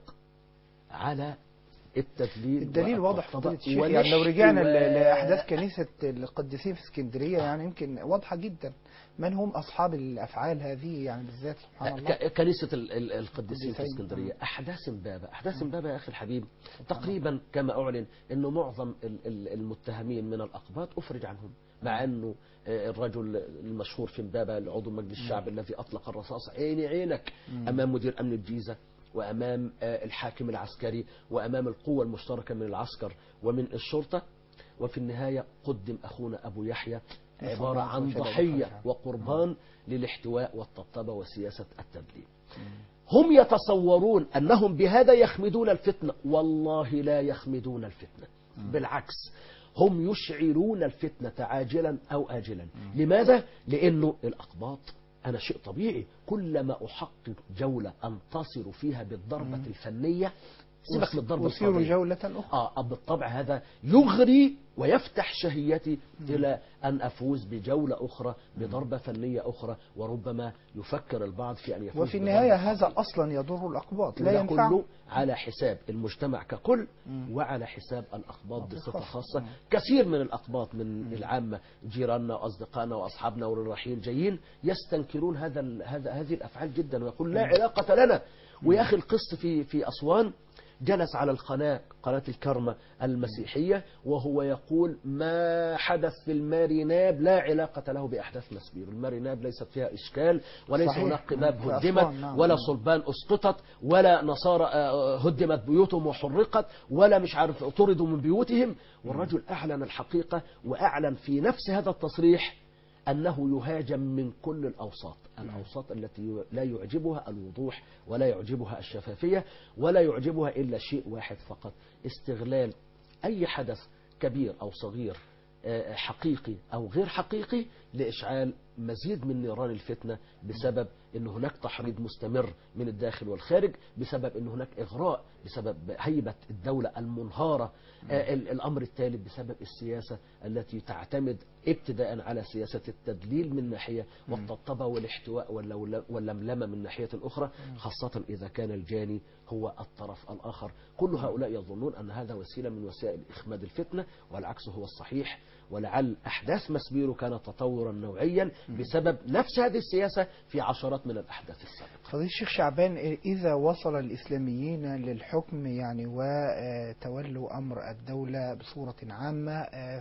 على التدليل. الدليل واضح فضيلة الشيخ. يعني لو رجعنا لأحداث كنيسة القديسين في اسكندرية يعني يمكن واضحة جدا من هم أصحاب الأفعال هذه يعني بالذات سبحان الله. كنيسة القديسين في اسكندرية، أحداث إمبابة أحداث إمبابة يا أخي الحبيب تقريبا كما أعلن أنه معظم المتهمين من الأقباط أفرج عنهم، مع أنه الرجل المشهور في إمبابة العضو مجلس الشعب الذي أطلق الرصاص عيني عينك أمام مدير أمن الجيزة وأمام الحاكم العسكري وأمام القوة المشتركة من العسكر ومن الشرطة، وفي النهاية قدم أخونا أبو يحيى عبارة عن ضحية وقربان للاحتواء والطبطبة وسياسة التدليل. هم يتصورون أنهم بهذا يخمدون الفتنة، والله لا يخمدون الفتنة، بالعكس هم يشعلون الفتنة عاجلا أو آجلا. لماذا؟ لأنه الأقباط أنا شيء طبيعي كلما أحقق جولة أنتصر فيها بالضربة الفنية سيبك من الضربة الفنية جولة أخرى. آه بالطبع هذا يغري ويفتح شهيتي إلى أن أفوز بجولة أخرى بضربة فنية أخرى، وربما يفكر البعض في أن يفوز. وفي النهاية هذا أصلا يضر الأقباط لا ينفع، كله على حساب المجتمع ككل وعلى حساب الأقباط بصفة خاصة. كثير من الأقباط من العامة جيراننا وأصدقائنا وأصحابنا والراحين جايين يستنكرون هذا هذا هذه الأفعال جدا ويقول لا علاقة لنا. ويا أخي القسط في في أسوان جلس على القناة قناة الكرمة المسيحية وهو يقول ما حدث في الماريناب لا علاقة له بأحداث مسبير. الماريناب ليست فيها إشكال وليس هناك قباب هدمت ولا صلبان أسقطت ولا نصارى هدمت بيوتهم وحرقت ولا مش عارف طردوا من بيوتهم. والرجل أعلن الحقيقة وأعلن في نفس هذا التصريح أنه يهاجم من كل الأوساط، الأوساط التي لا يعجبها الوضوح ولا يعجبها الشفافية ولا يعجبها إلا شيء واحد فقط، استغلال أي حدث كبير أو صغير حقيقي أو غير حقيقي لإشعال مزيد من نيران الفتنة بسبب أن هناك تحريض مستمر من الداخل والخارج، بسبب أن هناك إغراء بسبب هيبة الدولة المنهارة. الأمر التالي بسبب السياسة التي تعتمد ابتداء على سياسة التدليل من ناحية والطبطبة والاحتواء واللملمة من ناحية أخرى، خاصة إذا كان الجاني هو الطرف الآخر. كل هؤلاء يظنون أن هذا وسيلة من وسائل إخماد الفتنة والعكس هو الصحيح. ولعل أحداث مسبيرو كانت تطورا نوعيا بسبب نفس هذه السياسة في عشرات من الأحداث السابقة. فضيلة الشيخ شعبان، إذا وصل الإسلاميين للحكم يعني وتولوا أمر الدولة بصورة عامة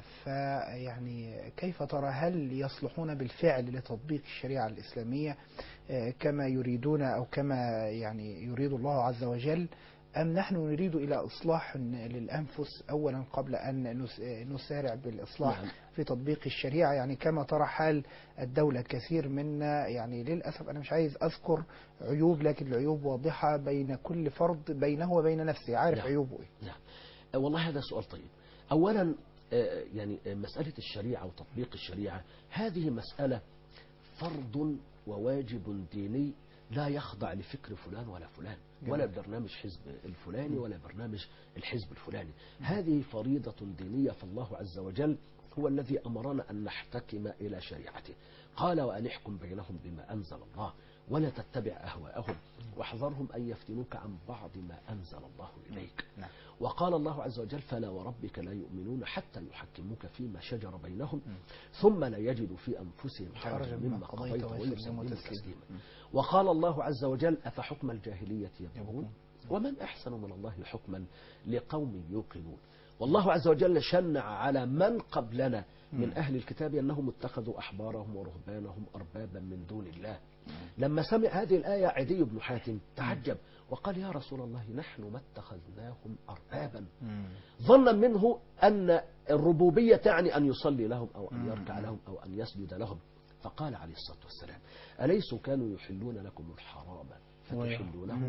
فيعني كيف ترى هل يصلحون بالفعل لتطبيق الشريعة الإسلامية كما يريدون أو كما يعني يريد الله عز وجل، أم نحن نريد إلى إصلاح للأنفس أولا قبل أن نسارع بالإصلاح نعم. في تطبيق الشريعة؟ يعني كما ترى حال الدولة كثير منا يعني للأسف أنا مش عايز أذكر عيوب لكن العيوب واضحة بين كل فرد بينه وبين نفسه عارف نعم. عيوبه إيه؟ نعم. والله هذا سؤال طيب. أولا يعني مسألة الشريعة وتطبيق الشريعة هذه مسألة فرض وواجب ديني لا يخضع لفكر فلان ولا فلان ولا برنامج حزب الفلاني ولا برنامج الحزب الفلاني. هذه فريضة دينية، فالله عز وجل هو الذي أمرنا أن نحتكم إلى شريعته. قال وأن احكم بينهم بما أنزل الله ولا تتبع أهواءهم واحذرهم أن يفتنوك عن بعض ما أنزل الله إليك. وقال الله عز وجل فلا وربك لا يؤمنون حتى يحكموك فيما شجر بينهم ثم لا يجدوا في أنفسهم حرجا مما قضيت ويسلموا تسليما. وقال الله عز وجل أفحكم الجاهلية يبغون ومن أحسن من الله حكما لقوم يوقنون. والله عز وجل شنع على من قبلنا من أهل الكتاب أنهم اتخذوا أحبارهم ورهبانهم أربابا من دون الله. لما سمع هذه الآية عدي بن حاتم تعجب وقال يا رسول الله نحن ما اتخذناهم أربابا، ظنا منه أن الربوبية تعني أن يصلي لهم أو أن يركع لهم أو أن يسجد لهم. فقال عليه الصلاة والسلام أليسوا كانوا يحلون لكم الحرام فتحلونه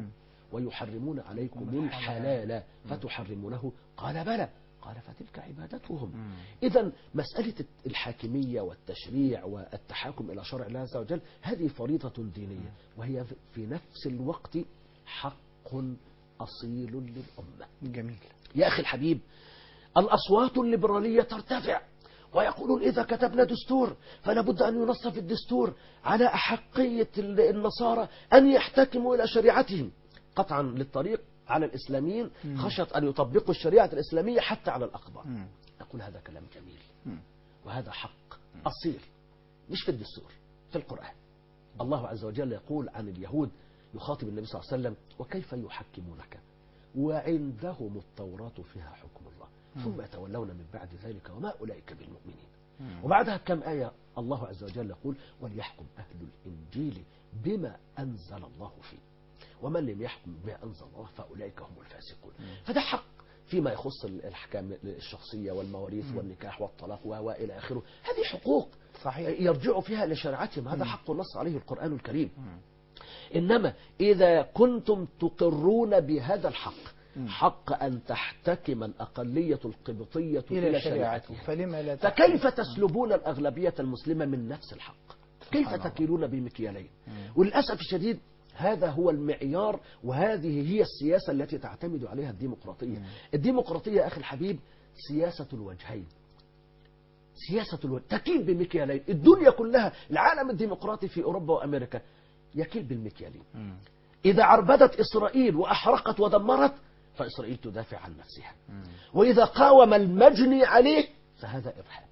ويحرمون عليكم الحلال فتحرمونه قال بلى قال فتلك عبادتهم. إذا مسألة الحاكمية والتشريع والتحاكم إلى شرع الله عز وجل هذه فريضة دينية، وهي في نفس الوقت حق أصيل للأمة. جميل. يا أخي الحبيب، الأصوات الليبرالية ترتفع ويقولون إذا كتبنا دستور فلا بد أن ينص في الدستور على أحقية النصارى أن يحتكموا إلى شريعتهم قطعا للطريق على الإسلاميين خشية أن يطبقوا الشريعة الإسلامية حتى على الأقباط. نقول هذا كلام جميل وهذا حق أصيل مش في الدستور، في القرآن. الله عز وجل يقول عن اليهود، يخاطب النبي صلى الله عليه وسلم: وكيف يحكمونك وعندهم التوراة فيها حكم الله ثم يتولون من بعد ذلك وما أولئك بالمؤمنين. وبعدها كم آية الله عز وجل يقول: وليحكم أهل الإنجيل بما أنزل الله فيه ومن لم يحكم بما أنزل الله فأولئك هم الفاسقون. فده حق فيما يخص الأحكام الشخصية والمواريث والنكاح والطلاق وإلى آخره. هذه حقوق صحيح يرجعوا فيها لشريعتهم، هذا حق نص عليه القرآن الكريم. إنما إذا كنتم تقرون بهذا الحق، حق أن تحتكم الأقلية القبطية إلى, إلى شريعتها، فلما لا فكيف تسلبون الأغلبية المسلمة من نفس الحق؟ كيف تكيلون بمكيالين؟ وللأسف الشديد هذا هو المعيار، وهذه هي السياسة التي تعتمد عليها الديمقراطية. الديمقراطية أخي الحبيب سياسة الوجهين، سياسة الوجه تكيل بمكيالين. الدنيا كلها، العالم الديمقراطي في أوروبا وأمريكا يكيل بالمكيالين. إذا عربدت إسرائيل وأحرقت ودمرت فإسرائيل تدافع عن نفسها، وإذا قاوم المجني عليه فهذا إرهاب.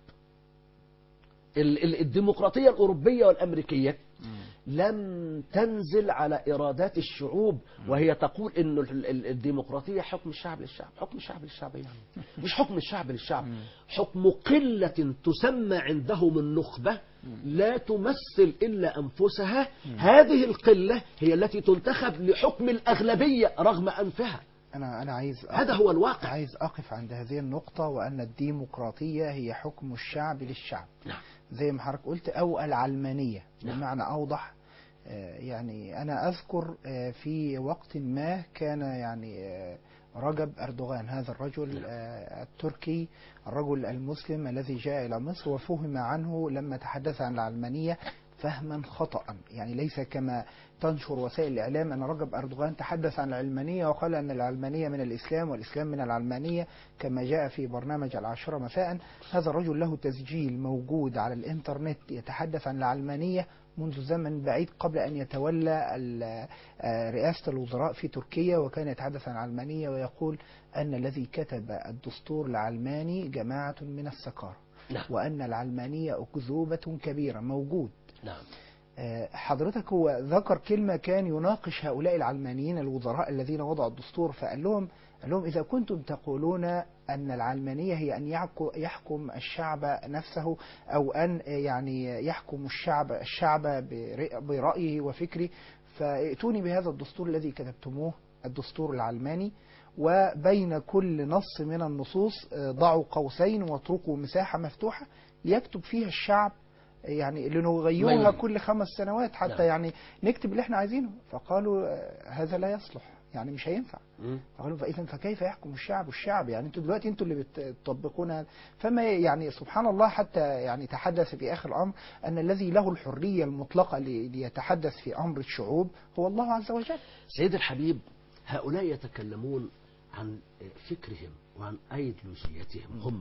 الديمقراطية الأوروبية والأمريكية لم تنزل على إرادات الشعوب، وهي تقول إن الديمقراطية حكم الشعب للشعب. حكم الشعب للشعب يعني مش حكم الشعب للشعب، حكم قلة تسمى عندهم النخبة لا تمثل إلا أنفسها. هذه القلة هي التي تنتخب لحكم الأغلبية رغم أنفها. أنا أنا عايز هذا هو الواقع. عايز أقف عند هذه النقطة، وأن الديمقراطية هي حكم الشعب للشعب. نعم. زي ما حضرتك قلت، أو العلمانية بمعنى أوضح. يعني أنا أذكر في وقت ما كان يعني رجب أردوغان، هذا الرجل التركي، الرجل المسلم الذي جاء إلى مصر، وفهم عنه لما تحدث عن العلمانية فهما خطأ. يعني ليس كما تنشر وسائل الإعلام أن رجب أردوغان تحدث عن العلمانية وقال أن العلمانية من الإسلام والإسلام من العلمانية كما جاء في برنامج العاشرة مساء. هذا الرجل له تسجيل موجود على الإنترنت يتحدث عن العلمانية منذ زمن بعيد قبل أن يتولى رئاسة الوزراء في تركيا، وكان يتحدث عن العلمانية ويقول أن الذي كتب الدستور العلماني جماعة من السكارى. نعم. وأن العلمانية أكذوبة كبيرة. موجود. نعم. حضرتك هو ذكر كلمة كان يناقش هؤلاء العلمانيين الوزراء الذين وضعوا الدستور، فقال لهم قال لهم إذا كنتم تقولون أن العلمانية هي أن يحكم الشعب نفسه، أو أن يعني يحكم الشعب الشعب برأيه وفكره، فائتوني بهذا الدستور الذي كتبتموه، الدستور العلماني، وبين كل نص من النصوص ضعوا قوسين واتركوا مساحة مفتوحة يكتب فيها الشعب، يعني لنغيرها كل خمس سنوات حتى نعم. يعني نكتب اللي احنا عايزينه. فقالوا هذا لا يصلح، يعني مش هينفع. فقالوا فإذا فكيف يحكم الشعب الشعب يعني انتوا دلوقتي انتوا اللي بتطبقون. فما يعني سبحان الله، حتى يعني تحدث في آخر الأمر أن الذي له الحرية المطلقة ليتحدث في أمر الشعوب هو الله عز وجل. سيد الحبيب، هؤلاء يتكلمون عن فكرهم وعن أيديولوجيتهم هم،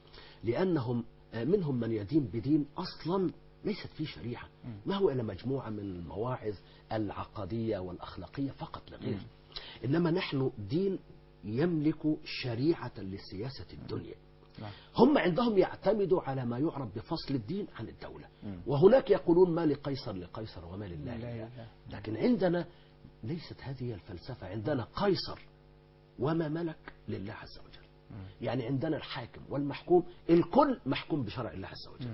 لأنهم منهم من يدين بدين أصلا ليست فيه شريعة، ما هو إلا مجموعة من المواعظ العقدية والأخلاقية فقط لا غير. إنما نحن دين يملك شريعة لسياسة الدنيا. هم عندهم يعتمدوا على ما يعرف بفصل الدين عن الدولة، وهناك يقولون ما لقيصر لقيصر وما لله لله. لكن عندنا ليست هذه الفلسفة. عندنا قيصر وما ملك لله عز وجل. يعني عندنا الحاكم والمحكوم، الكل محكوم بشرع الله عز وجل.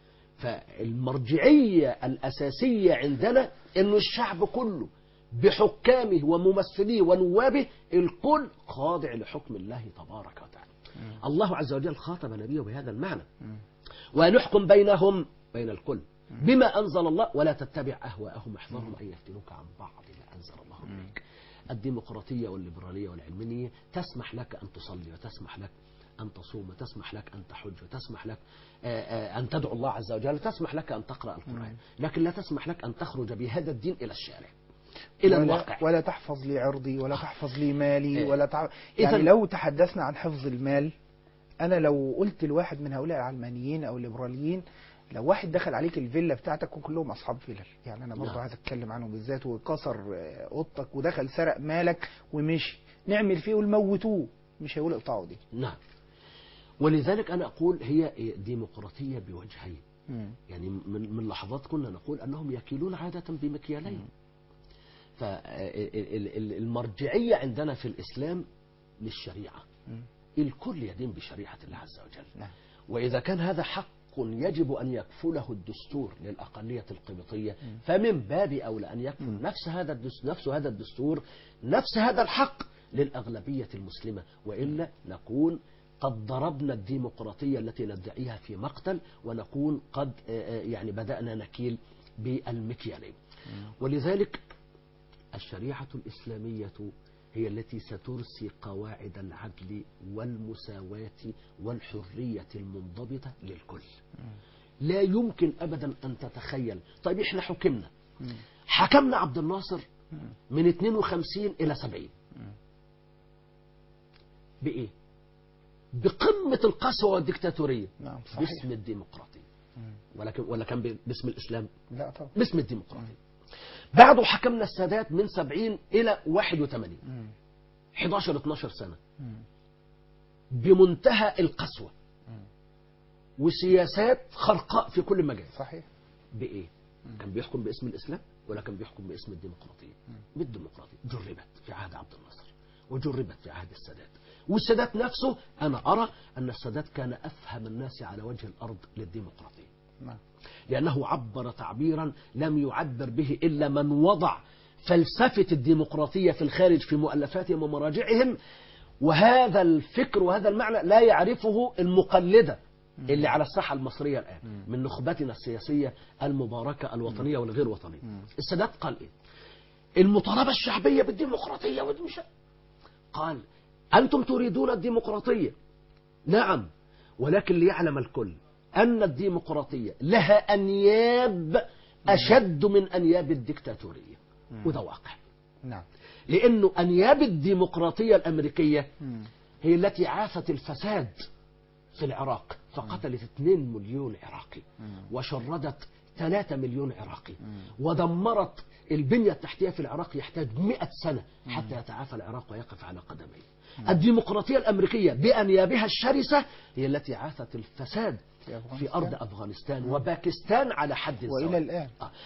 فالمرجعية الأساسية عندنا أن الشعب كله بحكامه وممثليه ونوابه الكل خاضع لحكم الله تبارك وتعالى. الله عز وجل خاطب نبيه بهذا المعنى، ونحكم بينهم بين الكل بما أنزل الله ولا تتبع أهواءهم احذرهم أن يفتنوك عن بعض ما أنزل الله إليك. الديمقراطية والليبرالية والعلمانية تسمح لك أن تصلي، وتسمح لك أن تصوم، وتسمح لك أن تحج، وتسمح لك أن تدعو الله عز وجل، وتسمح لك أن تقرأ القرآن، لكن لا تسمح لك أن تخرج بهذا الدين إلى الشارع، إلى ولا الواقع. ولا تحفظ لي عرضي، ولا تحفظ لي مالي، ولا تع... إذن- يعني لو تحدثنا عن حفظ المال، أنا لو قلت لواحد من هؤلاء العلمانيين أو الليبراليين، لو واحد دخل عليك الفيلا بتاعتك وكلهم أصحاب فيلل، يعني أنا برضه نعم. عايز أتكلم عنه بالذات، وكسر آه، أوضتك ودخل سرق مالك ومشي، نعمل فيه ونموتوه، مش هيقول اقطعوا دي. نعم. ولذلك أنا أقول هي ديمقراطية بوجهين. مم. يعني من من لحظات كنا نقول أنهم يكيلون عادة بمكيالين. فالمرجعية عندنا في الإسلام للشريعة، مم. الكل يدين بشريعة الله عز وجل. نعم. وإذا كان هذا حق يجب أن يكفله الدستور للأقلية القبطية، فمن باب أولى أن يكفل نفس هذا الدستور نفس هذا الدستور نفس هذا الحق للأغلبية المسلمة، وإلا نكون قد ضربنا الديمقراطية التي ندعيها في مقتل، ونكون قد يعني بدأنا نكيل بالمكيالين. ولذلك الشريعة الإسلامية هي التي سترسي قواعد العدل والمساواة والحرية المنضبطة للكل. لا يمكن أبدا أن تتخيل. طيب إحنا حكمنا حكمنا عبد الناصر من اثنين وخمسين إلى سبعين بإيه؟ بقمة القسوة والديكتاتورية. نعم صحيح. باسم الديمقراطية. ولكن ولا كان باسم الإسلام؟ لا طبعا. باسم الديمقراطية. بعده حكمنا السادات من سبعين إلى واحد وثمانين، احد عشر اثناشر سنة بمنتهى القسوة وسياسات خرقاء في كل مجال. صحيح. بإيه؟ كان بيحكم باسم الإسلام ولا كان بيحكم باسم الديمقراطية؟ بالديمقراطية. جربت في عهد عبد الناصر وجربت في عهد السادات. والسادات نفسه أنا أرى أن السادات كان أفهم الناس على وجه الأرض للديمقراطية، نعم. لأنه عبر تعبيرا لم يعبر به إلا من وضع فلسفة الديمقراطية في الخارج في مؤلفاتهم ومراجعهم، وهذا الفكر وهذا المعنى لا يعرفه المقلدة اللي على الساحة المصرية الآن من نخبتنا السياسية المباركة الوطنية والغير وطنية. السادات قال إيه؟ المطالبة الشعبية بالديمقراطية والمشا... قال أنتم تريدون الديمقراطية، نعم، ولكن ليعلم الكل أن الديمقراطية لها أنياب أشد من أنياب الدكتاتورية، وده واقع. نعم. لأنه أنياب الديمقراطية الأمريكية هي التي عافت الفساد في العراق، فقتلت اثنين مليون عراقي وشردت ثلاثة مليون عراقي ودمرت البنية التحتية في العراق. يحتاج مئة سنة حتى يتعافى العراق ويقف على قدميه. الديمقراطية الأمريكية بأنيابها الشرسة هي التي عاثت الفساد في أرض أفغانستان وباكستان على حد السواء وإلى الآن.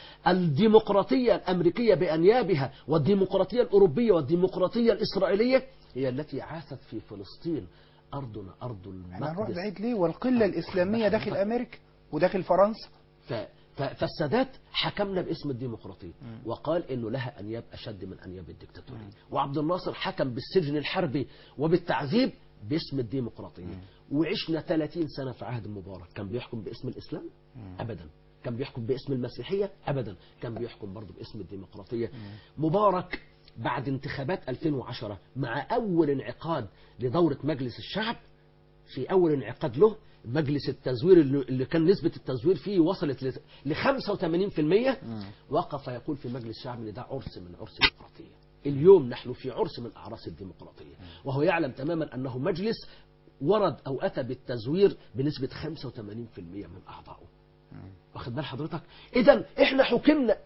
الديمقراطية الأمريكية بأنيابها والديمقراطية الأوروبية والديمقراطية الإسرائيلية هي التي عاثت في فلسطين. أرضنا أرض المقدس. احنا نروح بعيد ليه؟ والقلة الإسلامية داخل أمريكا وداخل فرنسا. ف... ف... فالسادات حكمنا باسم الديمقراطية وقال إنه لها أنياب أشد من أنياب الدكتاتورية. وعبد الناصر حكم بالسجن الحربي وبالتعذيب باسم الديمقراطية. وعشنا ثلاثين سنة في عهد مبارك كان بيحكم باسم الإسلام؟ أبدا. كان بيحكم باسم المسيحية؟ أبدا. كان بيحكم برضه باسم الديمقراطية. مبارك بعد انتخابات ألفين وعشرة مع أول انعقاد لدورة مجلس الشعب، في أول انعقاد له مجلس التزوير اللي كان نسبة التزوير فيه وصلت ل خمسة وثمانين بالمئة، وقف يقول في مجلس الشعب ان ده عرس من عرس الديمقراطية. اليوم نحن في عرس من أعراس الديمقراطية، وهو يعلم تماما أنه مجلس ورد أو أتى بالتزوير بنسبة خمسة وثمانين بالمئة من أعضائه. واخد بال حضرتك؟ إذن إحنا حكمنا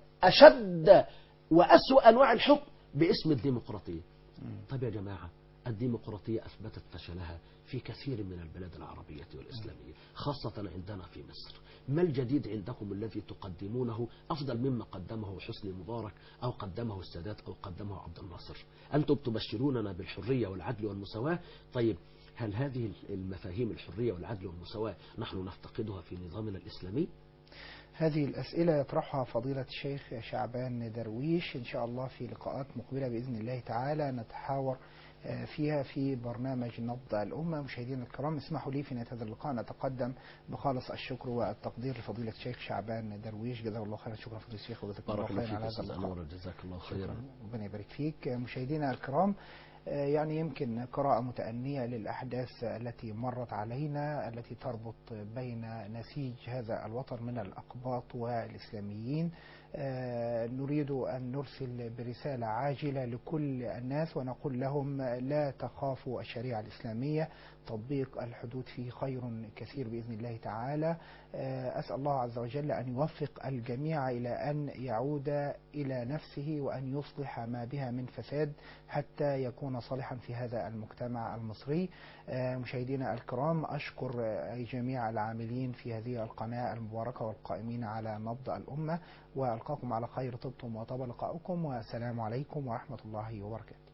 أشد وأسوأ أنواع الحكم باسم الديمقراطية. طيب يا جماعة، الديمقراطية أثبتت فشلها في كثير من البلاد العربية والإسلامية، خاصة عندنا في مصر. ما الجديد عندكم الذي تقدمونه أفضل مما قدمه حسني مبارك أو قدمه السادات أو قدمه عبد الناصر؟ أنتم تبشروننا بالحرية والعدل والمساواة. طيب هل هذه المفاهيم الحرية والعدل والمساواة نحن نفتقدها في نظامنا الإسلامي؟ هذه الأسئلة يطرحها فضيلة الشيخ شعبان درويش إن شاء الله في لقاءات مقبلة بإذن الله تعالى نتحاور فيها في برنامج نبض الأمة. مشاهدينا الكرام، اسمحوا لي في نهاية هذا اللقاء نتقدم بخالص الشكر والتقدير لفضيلة الشيخ شعبان درويش، جزاه الله خيرا. شكرا فضيلة الشيخ وجزاكم الله خيرا على هذا اللقاء. جزاك الله خيرا. ربنا يبارك فيك. مشاهدينا الكرام، يعني يمكن قراءة متأنية للأحداث التي مرت علينا التي تربط بين نسيج هذا الوطن من الأقباط والإسلاميين. نريد أن نرسل برسالة عاجلة لكل الناس ونقول لهم لا تخافوا الشريعة الإسلامية، تطبيق الحدود فيه خير كثير بإذن الله تعالى. أسأل الله عز وجل أن يوفق الجميع إلى أن يعود إلى نفسه وأن يصلح ما بها من فساد حتى يكون صالحا في هذا المجتمع المصري. مشاهدينا الكرام، أشكر جميع العاملين في هذه القناة المباركة والقائمين على نبض الأمة، وألقاكم على خير. طبتم وطاب لقاؤكم، والسلام عليكم ورحمة الله وبركاته.